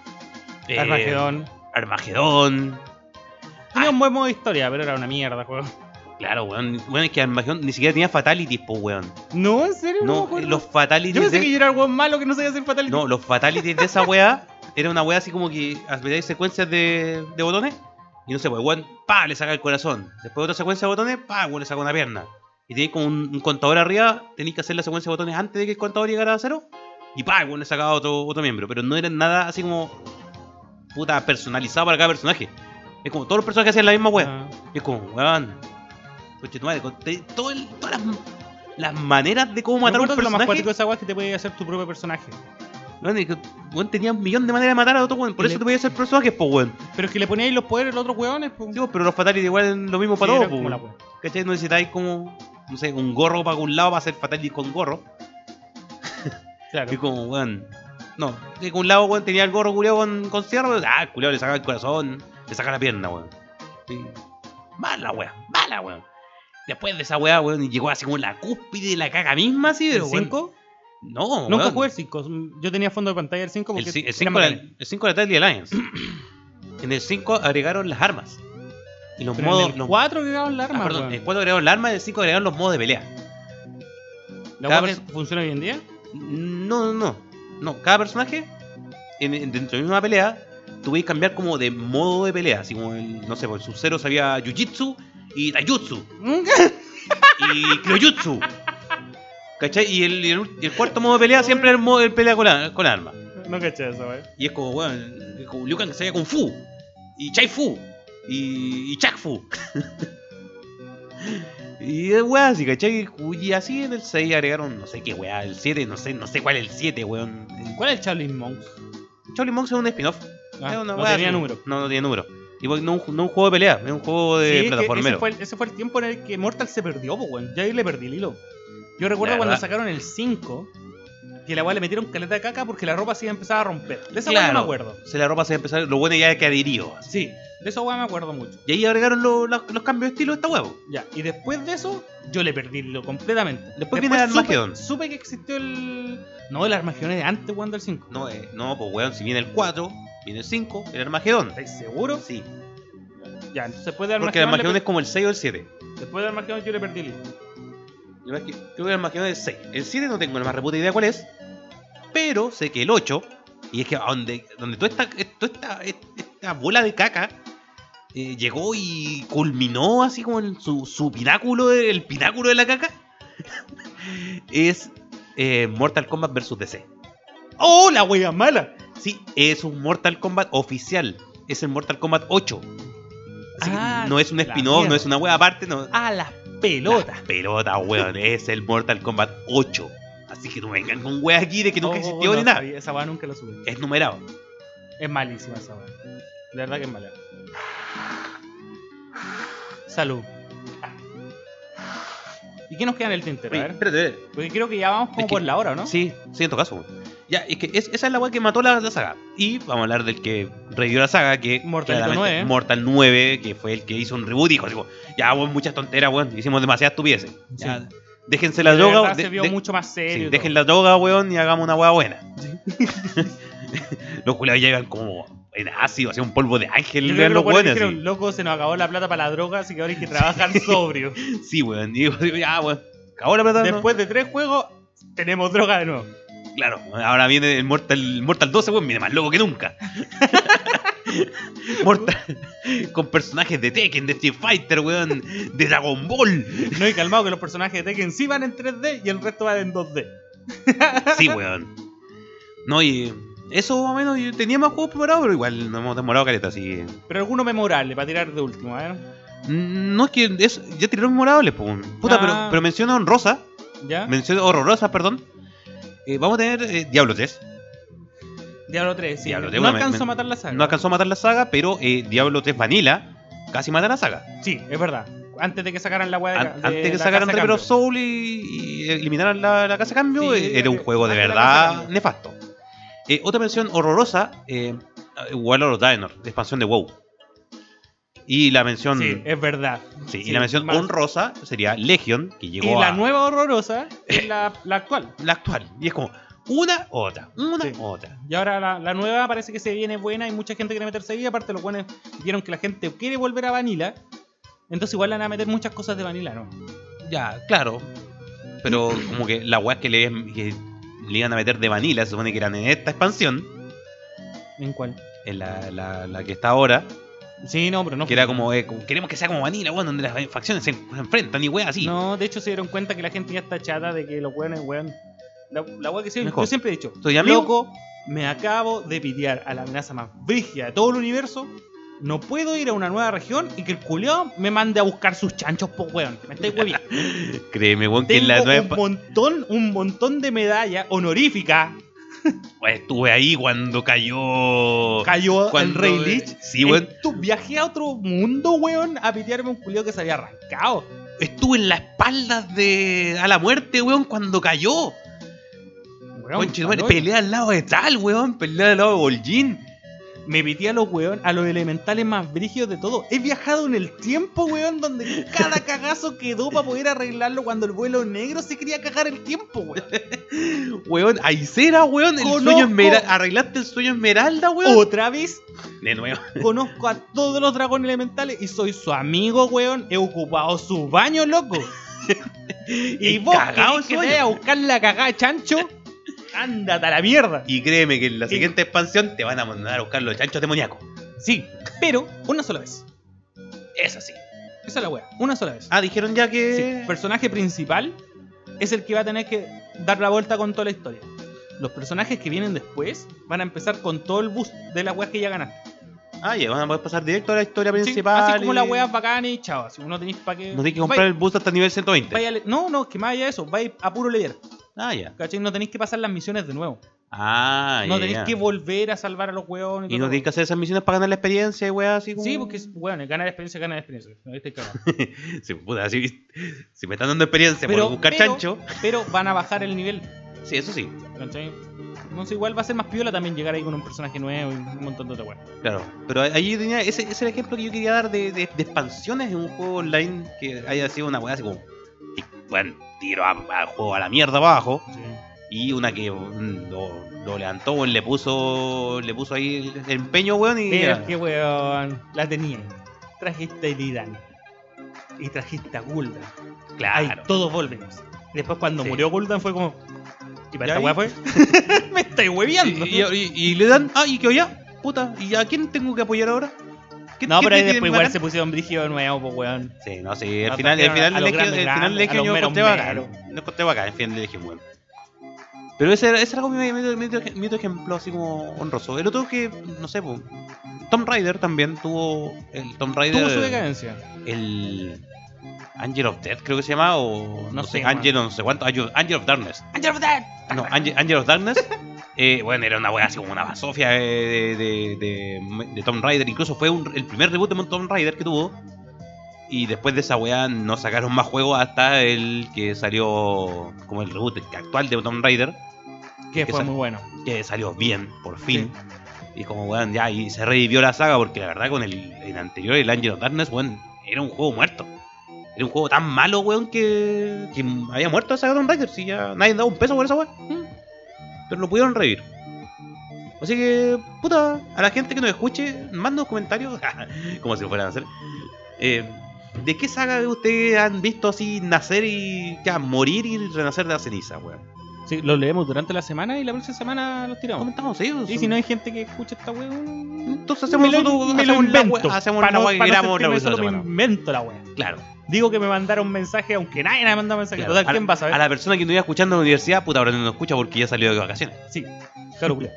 Armagedón. Tenía un buen modo de historia, pero era una mierda, juego. Claro, weón. Weón, es que Armagedón ni siquiera tenía fatalities, po, weón. No, en serio, no me No, acuerdo. los fatalities. Yo pensé de- que yo era el weón malo que no sabía hacer fatality. No, los fatalities de esa weá era una weá así como que apretáis secuencias de botones y no sé, pues weón, pa, le saca el corazón. Después otra secuencia de botones, pa, weón, le saca una pierna. Y tenéis como un contador arriba, tenéis que hacer la secuencia de botones antes de que el contador llegara a cero. Y pa, weón, le sacaba otro miembro. Pero no era nada así como puta personalizado para cada personaje. Es como todos los personajes hacían la misma weá. Ah. Y es como, weón, coche tu madre, todas las maneras de cómo Me matar a un acuerdo que lo más personaje. cuático de esa weá es que te puedes hacer tu propio personaje. Weón, y que, weón, tenía un millón de maneras de matar a otro weón. Por Y eso le- te voy a hacer personajes, pues, weón. Pero es que le poníais los poderes a los otros weones, pues. Sí, pues, pero los fatalities igual es lo mismo para Sí, todos, era pues, como la weón. wea. ¿Cachai? No necesitáis como, no sé, un gorro para un lado para hacer fatalities con gorro. Claro. Y como, weón. No, que con un lado, weón, tenía el gorro culiado con cierre. Ah, el culiado le sacaba el corazón, le sacaba la pierna, weón. Sí. Mala, weón. Después de esa weá, weón, llegó así como la cúspide de la caga misma, así, ¿El pero, weón. 5? No, Nunca weón. jugué el 5. Yo tenía fondo de pantalla del 5 porque El era 5 bacán. era Deadly Alliance. En el 5 agregaron las armas. Y los Pero modos. en el los- 4 agregaron la Ah, arma, perdón, weón. en el 4 agregaron las armas, en el 5 agregaron los modos de pelea. ¿La cada weá que funciona hoy en día? No, cada personaje, dentro de la misma pelea, tú podías cambiar como de modo de pelea. Así como el, no sé, por el Sub-Zero sabía Jiu-Jitsu y Taijutsu y Kyojutsu. ¿Cachai? Y el cuarto modo de pelea siempre era el modo de pelea con armas. No caché eso, weón. Y es como, weón, es como Liu Kang que sabía Kung Fu, y Chai Fu, y Chak Fu. Y es weá así, ¿cachai? Y así en el 6 agregaron, no sé qué weá, el 7, no sé cuál es el 7, weón. ¿Cuál es el Shaolin Monks? Shaolin Monks es un spin-off. Ah, Es una no weá tenía así. número. No tiene número. Y porque no un juego de pelea, es un juego de Sí, es que plataformero. ese fue el tiempo en el que Mortal se perdió, po, weón. Ya ahí le perdí el hilo. Yo recuerdo La cuando verdad. sacaron el 5, que la weá le metieron caleta de caca porque la ropa se iba a empezar a romper. De esa weá Claro, no me acuerdo. Se la ropa se va a empezar, lo bueno ya es que adhirió. Sí, de esa weá me acuerdo mucho. Y ahí agregaron los cambios de estilo de esta huevo. Ya, y después de eso, yo le perdí el hilo completamente. Después viene el Armagedón. Supe que existió el. No, el Armagedón es de antes, weón, del 5. No, pues weón, si viene el 4, viene el 5, el Armagedón. ¿Estáis seguros? Sí, Ya, entonces después de porque el Armagedón. Armagedón es como el 6 o el 7. Después de Armagedón yo le perdí el hilo. Yo creo que el Armagedón es el 6. El 7 no tengo la más reputa idea cuál es. Pero sé que el 8, y es que donde toda esta bola de caca llegó y culminó así como en su pináculo, el pináculo de la caca, es Mortal Kombat vs DC. ¡Oh, la wea mala! Sí, es un Mortal Kombat oficial. Es el Mortal Kombat 8. Así que Ah, no es un la spin-off, mierda. no es una wea aparte, no. ¡A las pelotas! La pelota, weón, es el Mortal Kombat 8. Así que no vengan con weas aquí de que nunca existió no ni nada. sabía, esa weá nunca la subí. Es numerado. Es malísima esa weá. De verdad que es mala. Salud. ¿Y qué nos queda en el tintero? A Oye, ver. espérate. Porque creo que ya vamos como Es que- por la hora, ¿no? Sí, en todo caso, weón. Ya, es que esa es la wea que mató la saga. Y vamos a hablar del que revivió la saga, que Mortalito claramente 9. Mortal 9, que fue el que hizo un reboot y dijo, así como, ya, weón, muchas tonteras, weón. Hicimos demasiadas estupideces. Ya, Sí. déjense la De droga. verdad se vio mucho más serio. Sí, y todo. dejen la droga, weón, y hagamos una wea buena. Los culiados llegan como en ácido, hacía un polvo de ángel. Yo creo vean que los los buenos weones, dijeron, así. loco, se nos acabó la plata para la droga, así que ahora hay que trabajar sobrio. Sí, weón. Y digo, ya, weón. Acabó la plata. ¿no? Después de 3 juegos, tenemos droga de nuevo. Claro, ahora viene el Mortal 12, weón, viene más loco que nunca. Mortal con personajes de Tekken, de Street Fighter, weón, de Dragon Ball. No hay calmado que los personajes de Tekken sí van en 3D y el resto van en 2D. Sí, weón. No, y eso más o menos, yo tenía más juegos preparados, pero igual nos hemos demorado caleta, así. Pero alguno memorable para tirar de último, a ver. No es que ya tiraron memorables, pues. Puta, Ah. pero menciono honrosa, ¿Ya? menciono horrorosa, perdón. Vamos a tener Diablo 3. Diablo 3, sí. Diablo 3, no bueno, alcanzó a matar la saga. No alcanzó a matar la saga, pero Diablo 3 Vanilla casi mata la saga. Sí, es verdad. Antes de que sacaran la weá de, Antes de que la sacaran Casa Reaper of Cambio. Soul y eliminaran la casa de cambio, Sí, era un juego de más que la Casa verdad Cambio. nefasto. Otra mención horrorosa, Warlord of Draenor, de expansión de WoW. Y la mención, Sí, es verdad. sí, y Sí, la mención más- honrosa sería Legion, que llegó Y a la nueva horrorosa es la actual. la actual. Y es como una, otra, una, Sí. otra. Y ahora la nueva parece que se viene buena. Hay mucha gente que quiere meterse ahí. Aparte, los buenos vieron que la gente quiere volver a Vanilla. Entonces, igual le van a meter muchas cosas de Vanilla, ¿no? Ya, claro. Pero como que la weá que le iban a meter de Vanilla, se supone que eran en esta expansión, ¿En cuál? en la que está ahora. Sí, no, pero no. Que era como, queremos que sea como Vanilla, weón, donde las facciones se enfrentan y weón así. No, de hecho se dieron cuenta que la gente ya está chata de que los weones, weón. La weá que sí, Mejor. yo siempre he dicho, Soy amigo. loco, me acabo de pitear a la amenaza más brígida de todo el universo. No puedo ir a una nueva región y que el culiao me mande a buscar sus chanchos, po weón. Me estáis hueviando. Créeme, weón, que en Tengo la nueva. un montón de medallas honoríficas Pues estuve ahí cuando cayó. Cayó el Cuando- Rey Lich. Sí, weón. Viajé a otro mundo, weón, a pitearme un culio que se había arrancado. Estuve en la espalda de. A la muerte, weón, cuando cayó. Weón, Conche, madre, no, pelea al lado de tal, weón. Pelea al lado de Boljín. me pité a los weón, a los elementales más brígidos de todo. He viajado en el tiempo, weón, donde cada cagazo quedó para poder arreglarlo cuando el vuelo negro se quería cagar el tiempo, weón. Weón, Aicera, weón. El Conozco- sueño esmeralda. Arreglaste el sueño esmeralda, weón. Otra vez De nuevo. conozco a todos los dragones elementales y soy su amigo, weón. He ocupado su baño, loco. Y vos cagado querés que el te sueño. vaya a buscar la cagada de chancho, ándate a la mierda. Y créeme que en la siguiente expansión te van a mandar a buscar los chanchos demoníacos. Sí, pero una sola vez. Es así. Esa es la wea, una sola vez. Ah, dijeron ya Sí, que. personaje principal es el que va a tener que dar la vuelta con toda la historia. Los personajes que vienen después van a empezar con todo el boost de las weas que ya ganaste. Ah, ya, van a poder pasar directo a la historia Sí, principal. así como y- las weas bacanas y chao. Si no tenéis para qué. No tienes que comprar el boost hasta el nivel 120. No, que más allá de eso, vais a puro leer. Ah, ya. ¿Cachai? No tenéis que pasar las misiones de nuevo. Ah, No ya, tenéis ya. que volver a salvar a los weones. Y todo no lo- tienes que hacer esas misiones para ganar la experiencia y weá así como. Sí, porque es, bueno, ganar experiencia, ganar experiencia. Ahí estoy cagado. Sí, puta, si me están dando experiencia por buscar chancho. Pero van a bajar el nivel. Sí, eso sí. ¿Cachai? Entonces igual va a ser más piola también llegar ahí con un personaje nuevo y un montón de otras weas. Claro. Pero ahí tenía. Ese es el ejemplo que yo quería dar de expansiones en un juego online que haya sido una weá así como. Y, bueno, tiro al juego a la mierda abajo. Sí. Y una que lo levantó, weón, le puso ahí el empeño, weón, y. Pero es que weón, la tenía. Trajiste a Illidan. Y trajiste a Gul'dan. Ahí Claro. todos volvemos. Después cuando Sí. murió Gul'dan fue como. ¿Y para ¿Ya esta ahí? weá fue? Me estáis hueveando. Y le dan. Ah, y que ya. Puta. ¿Y a quién tengo que apoyar ahora? No, pero ahí tiene después que igual ganar? se pusieron brígidos de nuevo, pues weón. Sí, no, sí. Al No, final, trajeron a los el final grandes, del Legion a yo los encontré meros bacán. Lo encontré bacán, el final del Legion, weón. Pero ese era como mi otro ejemplo así como honroso. El otro que, no sé, pues. Tomb Raider también tuvo. El Tomb Raider. Tuvo su decadencia. El. Angel of Death creo que se llama, o no No sé, sé, Angel o no sé cuánto, Angel of Darkness. ¡Angel of Death! No, Angel of Darkness. Bueno, era una wea así como una basofia de Tomb Raider. Incluso fue el primer reboot de Tomb Raider que tuvo. Y después de esa wea no sacaron más juegos hasta el que salió como el reboot actual de Tomb Raider. Que fue Esa- muy bueno. Que salió bien, por fin. Y como weón, ya, y se revivió la saga porque la verdad con el anterior, el Angel of Darkness, weón, era un juego muerto. Era un juego tan malo, weón, que había muerto la saga de Tomb Raider. Si ya nadie daba un peso por esa weón. Pero lo pudieron revivir. Así que, puta, a la gente que nos escuche, manda un comentario, como si lo fueran a hacer. ¿De qué saga ustedes han visto así nacer y ya morir y renacer de la ceniza, weón? Sí, lo leemos durante la semana y la próxima semana los tiramos. Comentamos, sí. Y si no hay gente que escuche esta weón. Entonces hacemos nosotros, me lo hacemos la invento. wea- hacemos Para la no, wea que para no queramos la sentirme próxima solo, me semana. invento la wea. Claro. Digo que me mandaron un mensaje, aunque nadie me mandó mensaje. Claro. Total, ¿quién va a saber? A la persona que nos iba escuchando en la universidad, puta, ahora no nos escucha porque ya salió de vacaciones. Sí, claro, culiao.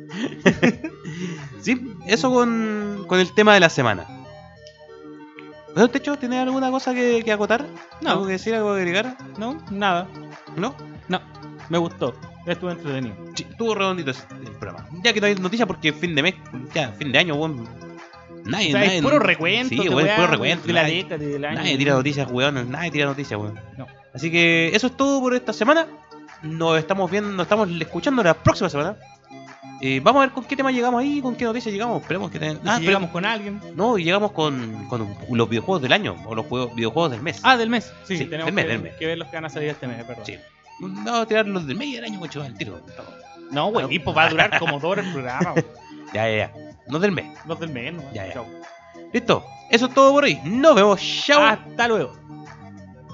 Sí, eso con el tema de la semana. ¿Pero Techo, tienes alguna cosa que acotar? No. ¿Algo que decir, algo que agregar? No, nada. ¿No? No, me gustó. Estuvo entretenido. Sí, estuvo redondito el programa. Ya que no hay noticias porque fin de mes, ya, fin de año, weón. Nadie, O sea, nadie. es puro recuento. Sí, de weón, weá, puro recuento. de la nadie, década, del año. nadie tira noticias, weón. Nadie tira noticias, weón. No. Así que eso es todo por esta semana. Nos estamos viendo, nos estamos escuchando la próxima semana. Vamos a ver con qué tema llegamos ahí, con qué noticias llegamos. Esperemos que tengan. Si llegamos con alguien. No, y llegamos con los videojuegos del año o los videojuegos del mes. Ah, del mes. Sí, Sí, tenemos del mes, que, del mes. que ver los que van a salir este mes, perdón. Sí. Vamos a tirar los del mes y del año, coche, al tiro. No, güey, tipo, va a durar como 2 horas el programa, güey. Ya. No del mes. Los del mes, ¿no? Ya. Chao. Listo. Eso es todo por hoy. Nos vemos. Chao. Hasta luego.